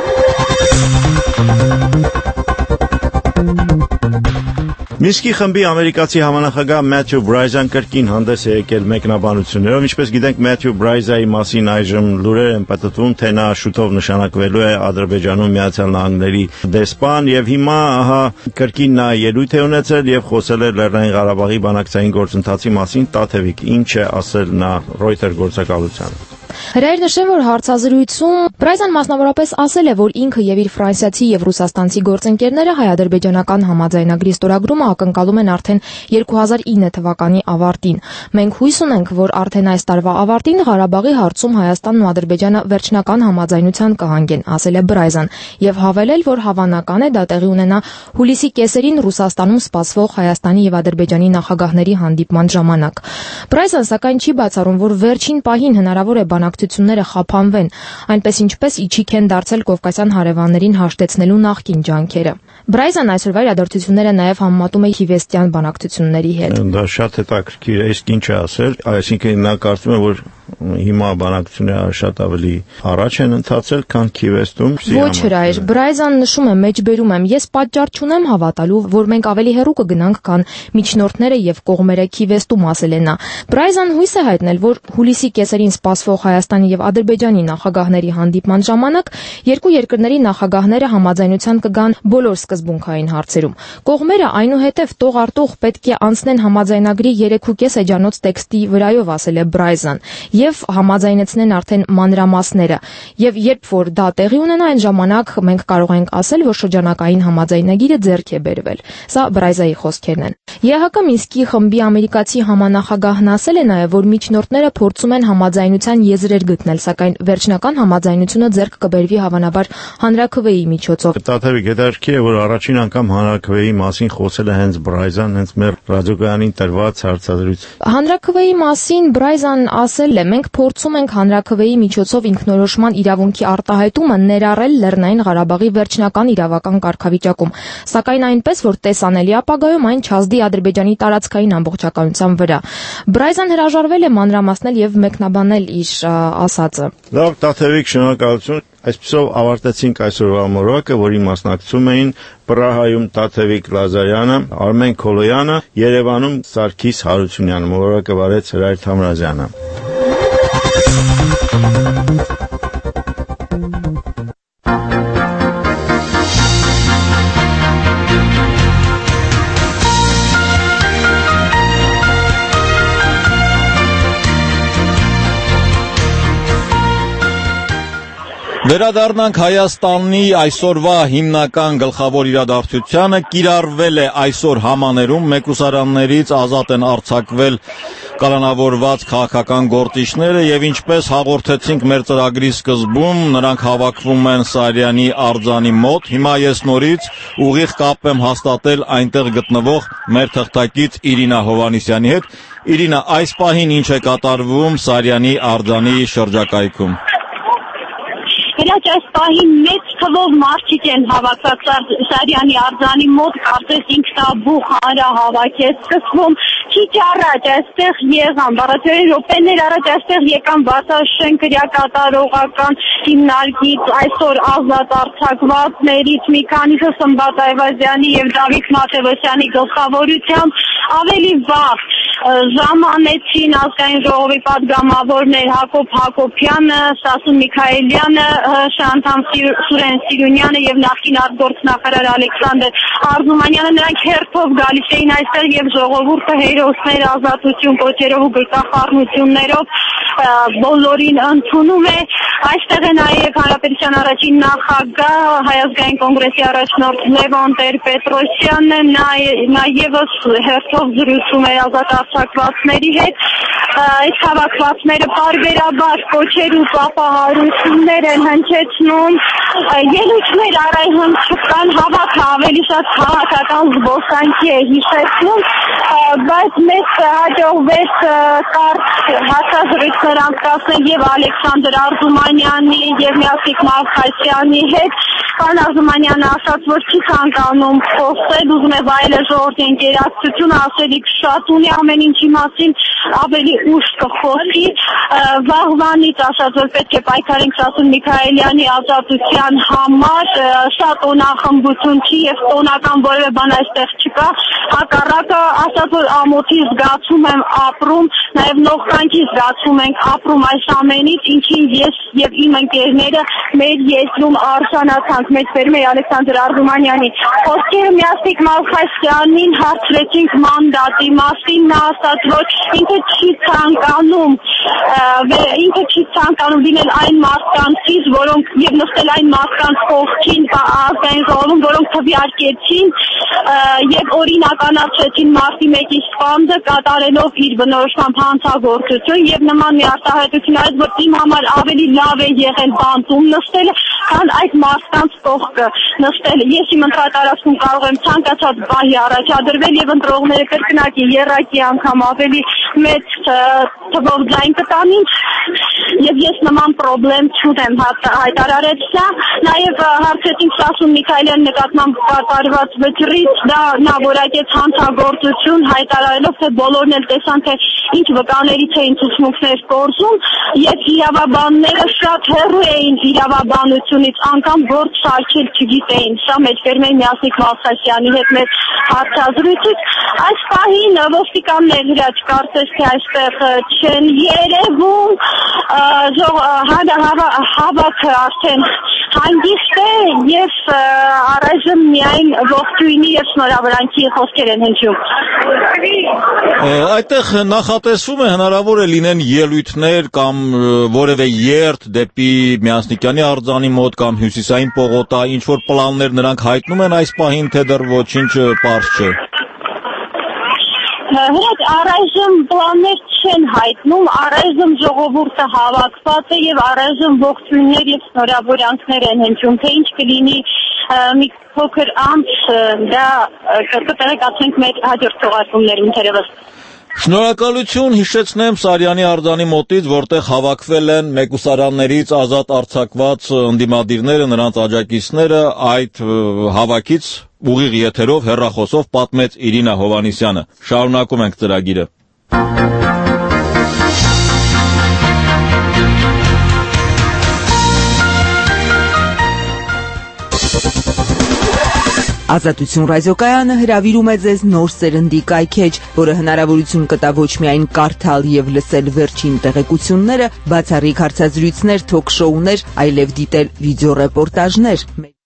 Մինսկի խմբի ամերիկացի համանախագահ Մաթյու Բրայզան կրկին հանդես է եկել մեկնաբանություններով, ինչպես գիտենք Մաթյու Բրայզայի մասին այժմ լուրեր են պատտվում, թե նա շուտով նշանակվելու է Ադրբեջանում Միացյալ Նահանգների դեսպան եւ հիմա ահա կրկին նա ելույթ է ունեցել եւ խոսել է Լեռնային Ղարաբաղի բանակցային գործընթացի մասին։ Տաթևիկ, ինչ է ասել նա Reuters գործակալությանը։ Հրայր նշեմ, որ հարցազրույցում Բրայզան մասնավորապես ասել է, որ ինքը եւ իր ֆրանսիացի եւ ռուսաստանցի գործընկերները հայ-ադրբեջանական համաձայնագրի ստորագրումը ակնկալում են արդեն երկու հազար ինը թվականի ավարտին։ Մենք հույս ունենք, որ արդեն այս տարվա ավարտին Ղարաբաղի հարցում Հայաստանն ու Ադրբեջանը վերջնական համաձայնության կհանգեն, ասել է Բրայզան, եւ հավելել, որ հավանական է դա տեղի ունենա հուլիսի կեսերին Ռուսաստանում սպասվող Հայաստանի եւ Ադրբեջանի նախագահների հանդիպման ժամանակ։ Բրայզան սակայն չի բացառում, որ վերջին պահին հնարավոր է բանակցությունները խափանվեն, այնպես ինչպես իջիկ են դարձել Կովկասյան հարևաններին հաշտեցնելու նախկին ջանքերը։ Բրայզան այսօրվա իրադարձությունները նաև համեմատում է հիվեստյան բանակցությունների հետ։ Դա շատ հետաքրքիր է, իսկ ինչ է ասել, այսինքն նա կարծում է, որ հիմա բանակցությունները շատ ավելի առաջ են ընթացել, քան Քիվեստում։ Ոչ հրայր, Բրայզան նշում է, մեջբերում եմ, ես պատճառ չունեմ հավատալու, որ մենք ավելի հեռու կգնանք, քան միջնորդները եւ կողմերը Քիվեստում, ասել է նա։ Բրայզան հույս է հայտնել, որ հուլիսի կեսերին սպասվող Հայաստանի եւ Ադրբեջանի նախագահների հանդիպման ժամանակ երկու երկրների նախագահները համաձայնության կգան բոլոր սկզբունքային հարցերում։ Կողմերը այնուհետև տող-արտող պետք է անցնեն համաձայնագրի երեքուկես էջանոց տեքստի վրայով, ասել է Բրայզան, եւ համաձայնեցնեն արդեն մանրամասները։ Եվ երբ որ դա տեղի ունենա, այն ժամանակ մենք կարող ենք ասել, որ շրջանակային համաձայնագիրը ձեռք է բերվել։ Սա Բրայզայի խոսքերն են։ ԵՀԿ Մինսկի խմբի ամերիկացի համանախագահն ասել է նաեւ, որ միջնորդները փորձում են համաձայնության եզրեր գտնել, սակայն վերջնական համաձայնությունը ձեռք կբերվի հավանաբար հանրաքվեի միջոցով։ Տաթևիկ, հետաքրքիր է, որ առաջին անգամ հանրաքվեի մասին խոսել է հենց Բրայզան, հենց մեր ռադիոկայանին տրված հարցազրույց։ Հանրաքվեի մասին Բրայզան ասել է. մենք փորձում ենք հանրաքվեի միջոցով ինքնորոշման իրավունքի արտահայտումը ներառել Լեռնային Ղարաբաղի վերջնական իրավական կարգավիճակում, սակայն այնպես, որ տեսանելի ապագայում այն չազդի Ադրբեջանի տարածքային ամբողջականության վրա։ Բրայզան հրաժարվել է մանրամասնել եւ մեկնաբանել իր ասածը։ Լավ, Տաթևիկ, շնորհակալություն։ Այսպեսով ավարտեցինք այսօրվա մորակը, որի մասնակցում էին Պրահայում Տաթևիկ Լազարյանը, Արմեն Քոլոյանը, Երևանում Սարգիս Հարությունյանը։ Մորակը վարեց Հրայր Թամրազյանը։ Վերադառնանք Հայաստանի այսօրվա հիմնական գլխավոր իրադարձությանը։ Կիրառվել է այսօր համաներում, մեկուսարաններից ազատ են արձակվել կալանավորված քաղաքական գործիչները եւ ինչպես հաղորդեցինք մեր ծրագրի սկզբում, նրանք հավաքվում են Սարյանի արձանի մոտ։ Հիմա ես նորից ուղիղ կապ եմ հաստատել այնտեղ գտնվող մեր թղթակից Իրինա Հովհաննիսյանի հետ։ Իրինա, այս պահին ինչ է կատարվում Սարյանի արձանի շրջակայքում։ Հրաչ, այս պահին մեծ թվով մարդիկ են հավաքված Սարյանի արձանի մոտ, կարծես ինքնաբուխ հանրահավաք է սկսվում։ Քիչ առաջ այստեղ եղան, բառացիորեն րոպեներ առաջ այստեղ եկան Վարդաշեն քրեակատարողական հիմնարկից այսօր ազատ արձակվածներից մի քանիսը Սմբատ Այվազյանի եւ Դավիթ Մաթևոսյանի գլխավորությամբ, ավելի վաղ ժամանեցին ազգային ժողովի պատգամավորներ Հակոբ Հակոբյանը, Սասուն Միքայելյանը, Շանթամ Սուրեն Սիրունյանը եւ նախկին արտգործնախարար Ալեքսանդր Արզումանյանը։ Նրանք հերթով գալիս էին այստեղ եւ ժողովուրդը հերոսներ ազատություն կոչերով ու գլխախառնություններով բոլորին ընդունում է։ Այստեղ է նաեւ Հանրապետության առաջին նախագահ, Հայ ազգային կոնգրեսի առաջնորդ Լևոն Տեր-Պետրոսյանը, նաեւս հերթով զրուցում է ազատ արձակվածների հետ։ Այս հավաքվածները բարբերաբար կոչեր ու պահպանություններ են հնչեցնում, ելույթներ առայժմ չկան, հավաքը ավելի շատ քաղաքական զբոսանքի է հիշեցնում, բայց մեզ հաջողվեց կարճ հարցազրույցներ անցկացնել եւ Ալեքսանդր Արզումանյանի եւ Միասիկ Մալխասյանի հետ։ Պարոն Արզումանյանը ասաց, որ չի ցանկանում խոսել, ուզում է վայելել ժողովրդի ընկերակցությունը, ասելիք շատ ունի ամեն ինչի մասին, ավելի ուշ կխոսի։ Վաղվանից ասաց, որ պետք է պայքարենք Սասուն Միքայելյանի ազատության համար, շատ օնախմբություն չի եւ տոնական որևէ բան այստեղ չկա։ Հակառակը ասաց, որ ամոթի զգացում եմ ապրում, նաեւ նողկանքի զգացում ենք ապրում այս ամենից, ինչին ես եւ իմ ընկերները մեր երկրում արժանացանք։ Մեծ բերում է Ալեքսանդր Արզումանյանի խոսքերը Միասիկ Մալխասյանին հարցրեցինք մանդատի մասին, նա ասաց, որ ինքը չի ցանկանում ինքը չի ցանկանում լինել այն մարդկանցից, որոնք եւ նստել այն մարդկանց կողքին ազգային ժողովում, որոնք քվեարկեցին եւ օրինականացրեցին մարտի մեկի սպանդը կատարելով իր բնորոշման հանցագործություն եւ նման մի արտահայտություն արեց, որ իմ համար ավելի լավ է եղել բանտում նստելը, քան այդ մարդկանց միմյանց կողքը նստել։ Ես իմ ընտրատարածքում կարող եմ ցանկացած բահի առաջադրվել եւ ընտրողները կրկնակի երակի անգամ ավելի մեծ թվով ձայն կտան ինձ եւ ես նման խնդրեմ չունեմ հայտարարեց նա նաեւ հարցեցին Սասուն Միքայելյան նկատմամբ կատարված վճռից դա նա որակեց հանցագործություն հայտարարելով թե բոլորն էլ տեսան թե ինչ վկաներից էին ցուցմունքներ կորզում եւ իրավաբանները շատ հեռու էին իրավաբանությունից անգամ գործ սարքել չգիտեին սա մեջբերում էին Միասնիկ Մալխասյանի հետ մեր հարցազրույցից այս պահին ոստիկաններ հրաչ կարծես թե այստեղ չեն երևում հավաքը արդեն հանգիստ է եւ առայժմ միայն ողջույնի եւ շնորհավորանքի խոսքեր են հնչում այդտեղ նախատեսվում է հնարավոր է լինեն ելույթներ կամ որևէ երթ դեպի Միասնիկյանի արձանի մոտ կամ Հյուսիսային պողոտա ինչ որ պլաններ նրանք հայտնում են այս պահին թե դեռ ոչինչ պարզ չէ Հրաչ առայժմ պլաններ չեն հայտնում, առայժմ ժողովուրդը հավաքված է եւ առայժմ ողջույններ եւ շնորհավորանքներ են հնչում, թե ինչ կլինի մի փոքր անց դա կտեղեկացնենք մեր հաջորդ թողարկումներում թերևս Շնորհակալություն հիշեցնեմ Սարյանի արձանի մոտից, որտեղ հավաքվել են մեկուսարաններից ազատ արձակված ընդդիմադիրները, նրանց աջակիցները, այդ հավաքից ուղիղ եթերով հեռախոսով պատմեց Իրինա Հովանիսյանը։ Շարունակում ենք ծրագիրը։ Ազատություն ռադիոկայանը հրավիրում է ձեզ նոր սերնդի կայքեջ, որը հնարավորություն կտա ոչ միայն կարդալ եւ լսել վերջին տեղեկությունները, բացառիկ հարցազրույցներ, թոք-շոուներ, այլև դիտել վիդեոռեպորտաժներ։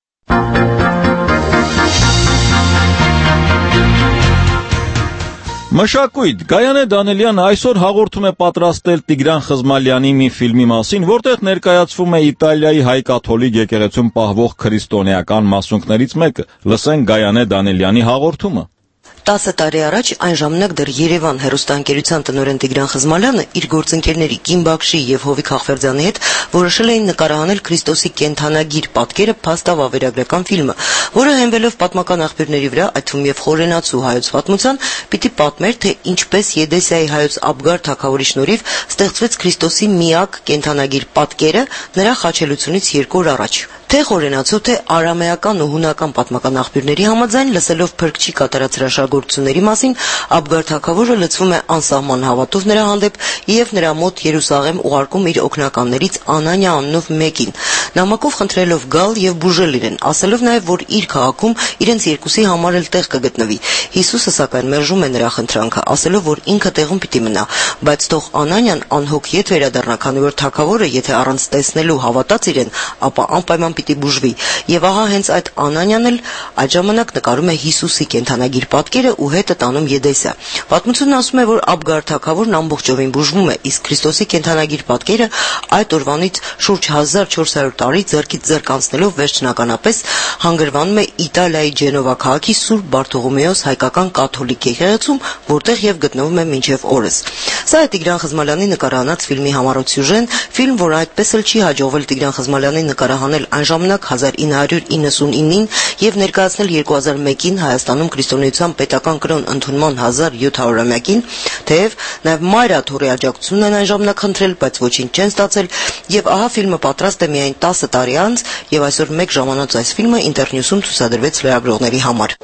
Մշակույթ Գայանե Դանելյանը այսօր հաղորդում է պատրաստել Տիգրան Խզմալյանի մի ֆիլմի մասին, որտեղ ներկայացվում է Իտալիայի հայ կաթոլիկ եկեղեցում պահվող քրիստոնեական մասունքներից մեկը։ Լսենք Գայանե Դանելյանի հաղորդումը։ տասը տարի առաջ այն ժամանակ դեռ Երևան հեռուստաընկերության տնօրեն Տիգրան Խզմալյանը իր գործընկերների Կին Բաքշի եւ Հովիկ Խախվերդյանի հետ որոշել էին նկարահանել Քրիստոսի կենդանագիր պատկերը փաստավ ավերագրական ֆիլմը, որը հենվելով պատմական աղբյուրների վրա, այդ թվում եւ խորենացու հայոց պատմության, պիտի պատմեր, թե ինչպես Եդեսիայի հայոց Աբգար թագավորի շնորհիվ ստեղծվեց Քրիստոսի միակ կենդանագիր պատկերը նրա խաչելությունից երկու օր առաջ։ Թե խորենացու, թե արամեական ու հունական պատմական աղբյուրների համաձայն, լսելով Փրկչի կատարած հրաշագործությունների մասին, Աբգար թագավորը լցվում է անսահման հավատով նրա հանդեպ եւ նրա մոտ Երուսաղեմ ուղարկում իր օգնականներից Անանիա անունով մեկին, նամակով խնդրելով գալ եւ բուժել իրեն, ասելով նաեւ, որ իր քաղաքում իրենց երկուսի համար էլ տեղ կգտնվի։ Հիսուսը սակայն մերժում է նրա խնդրանքը, ասելով, որ ինքը տեղում պիտի մնա, բայց թող Անանիան անհոգ ետ վերադառնա, քանի որ թագավորը, եթե առանց տեսնելու հավատաց իրեն, ապա անպայման պիտի բուժվի։ Եվ ահա հենց այդ Անանիան էլ այդ ժամանակ նկարում է Հիսուսի կենդանագիր պատկերը ու հետը տանում Եդեսիա։ Պատմությունն ասում է, որ Աբգար թագավորն ամբողջովին բուժվում է, իսկ Քրիստոսի կենդանագիր պատկերը այդ օրվանից շուրջ հազար չորս հարյուր տարի ձեռքից ձեռք անցնելով վերջնականապես հանգրվանում է Իտալիայի Ջենովա քաղաքի Սուրբ Բարթողոմեոս հայկական կաթոլիկ եկեղեցում, որտեղ եւ գտնվում է մինչեւ օրս։ Սա է Տիգրան Խզմալյանի նկարահանած ֆիլմի համառոտ սյուժեն, ֆիլմ, որը այդպես էլ չի հաջողվել Տիգրան Խզմալյանին նկարահանել այն ժամանակ հազար ինը հարյուր իննսունինին եւ ներկայացնել երկու հազար մեկին Հայաստանում քրիստոնեության պետական կրոն ընդունման հազար յոթ հարյուրամյակին, թեև նաեւ Մայրա Թորի աջակցությունն են այն ժամանակ խնդրել, բայց ոչինչ չեն ստացել եւ ահա ֆիլմը պատրաստ է միայն տասը տարի անց եւ այսօր մեկ ժամանոց այս ֆիլմը ինտերնյուսում ցուցադրվեց լրագրողների համար։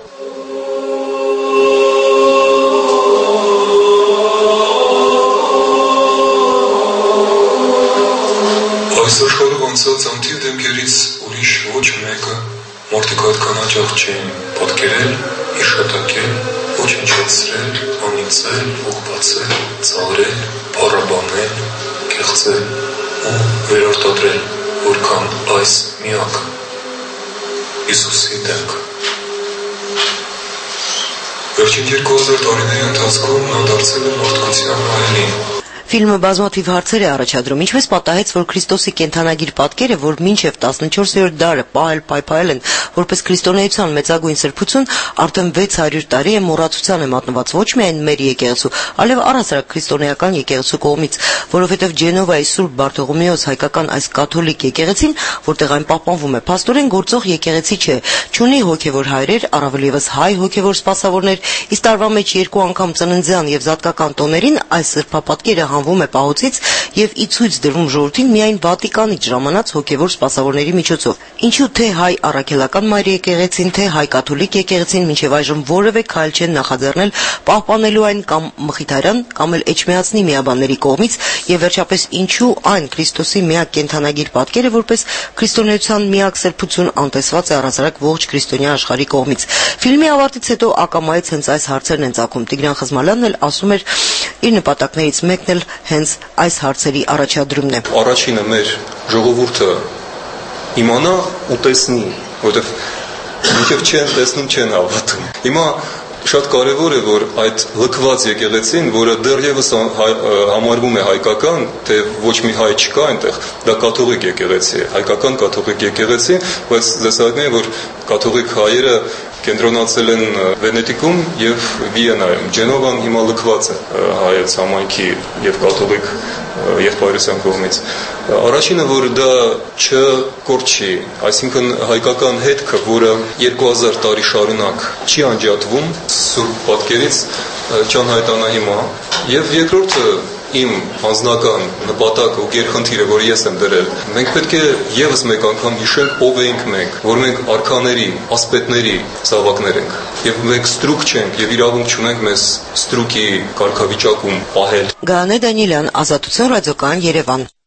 Այսօր ոնցած անթիվ դեմքերից ուրիշ ոչ մեկը մարդիկ այդքան աջախ չեն պատկերել, հիշատակել, ոչնչացրել, անիծել, ուղղացել, ծաղրել, փառաբանել, կեղծել ու վերարտադրել, որքան այս միակ Հիսուսի դեմք։ Վերջին երկու հազար տարիների ընթացքում նա դարձել է մարդկության հայելին։ Ֆիլմը բազմաթիվ հարցեր է առաջադրում, ինչպես պատահեց, որ Քրիստոսի կենդանագիր պատկերը, որ մինչև տասնչորսերորդ դարը պահել պայփայել են որպես քրիստոնեության մեծագույն սրբություն, արդեն վեց հարյուր տարի է մոռացության է մատնված ոչ միայն մեր եկեղեցու, այլև առհասարակ քրիստոնեական եկեղեցու կողմից, որովհետև Ջենովայի Սուրբ Բարթողոմեոս հայկական այս կաթոլիկ եկեղեցին, որտեղ այն պահպանվում է, փաստորեն գործող եկեղեցի չէ, չունի հոգևոր հայրեր, առավել ևս հայ հոգևոր սպասավորներ, իսկ տարվա մեջ երկու անգամ ծննդյան եւ զատկական տոներին այս սրբապատկերը հանվում է պահոցից եւ ի ցույց դրվում ժողովրդին միայն Վատիկանից ժամանած հոգևոր սպասավորների միջոցով։ Ինչու թե հայ առաքելական մայր եկեղեցին, թե հայ կաթոլիկ եկեղեցին մինչև այժմ որևէ քայլ չեն նախաձեռնել պահպանելու այն կամ Մխիթարյան կամ էլ Էջմիածնի միաբանների կողմից եւ վերջապես ինչու այն Քրիստոսի միակ կենթանագիր պատկերը որպես քրիստոնեության միակ սրբություն անտեսված է առհասարակ ողջ քրիստոնյա աշխարհի կողմից։ Ֆիլմի ավարտից հետո ակամայից հենց այս հարցերն են ծագում։ Տիգրան Խզմալյանն էլ ասում էր իր նպատակներից մեկն էլ հենց այս հարցերի առաջադրումն է։ Առաջինը մեր ժողովուրդը իմանա ու տեսնի, որովհետև մինչև չեն տեսնում, չեն հավատում։ Հիմա շատ կարևոր է, որ այդ լքված եկեղեցին, որը դեռևս համարվում է հայկական, թե ոչ մի հայ չկա այնտեղ, դա կաթողիկ եկեղեցի է, հայկական կաթողիկ եկեղեցի, բայց դες հայտնի է, որ կաթողիկ հայերը կենտրոնացել են Վենետիկում եւ Վիենայում։ Ջենովան հիմա լքված է հայոց համայնքի եւ կաթողիկ եղբայրության կողմից։ Առաջինը, որ դա չկորչի, այսինքն հայկական հետքը, որը երկու հազար տարի շարունակ չի անջատվում սուրբ պատկերից, չանհայտանա հիմա։ Եվ երկրորդը իմ անձնական նպատակը ու գերխնդիրը, որ ես եմ դրել, մենք պետք է եւս մեկ անգամ հիշենք ով էինք մենք, որ մենք արքաների, ասպետների զավակներ ենք, եւ մենք ստրուկ չենք եւ իրավունք չունենք մեզ ստրուկի կարգավիճակում պահել։ Գայանե Դանիելյան, Ազատություն ռադիոկայան, Երևան։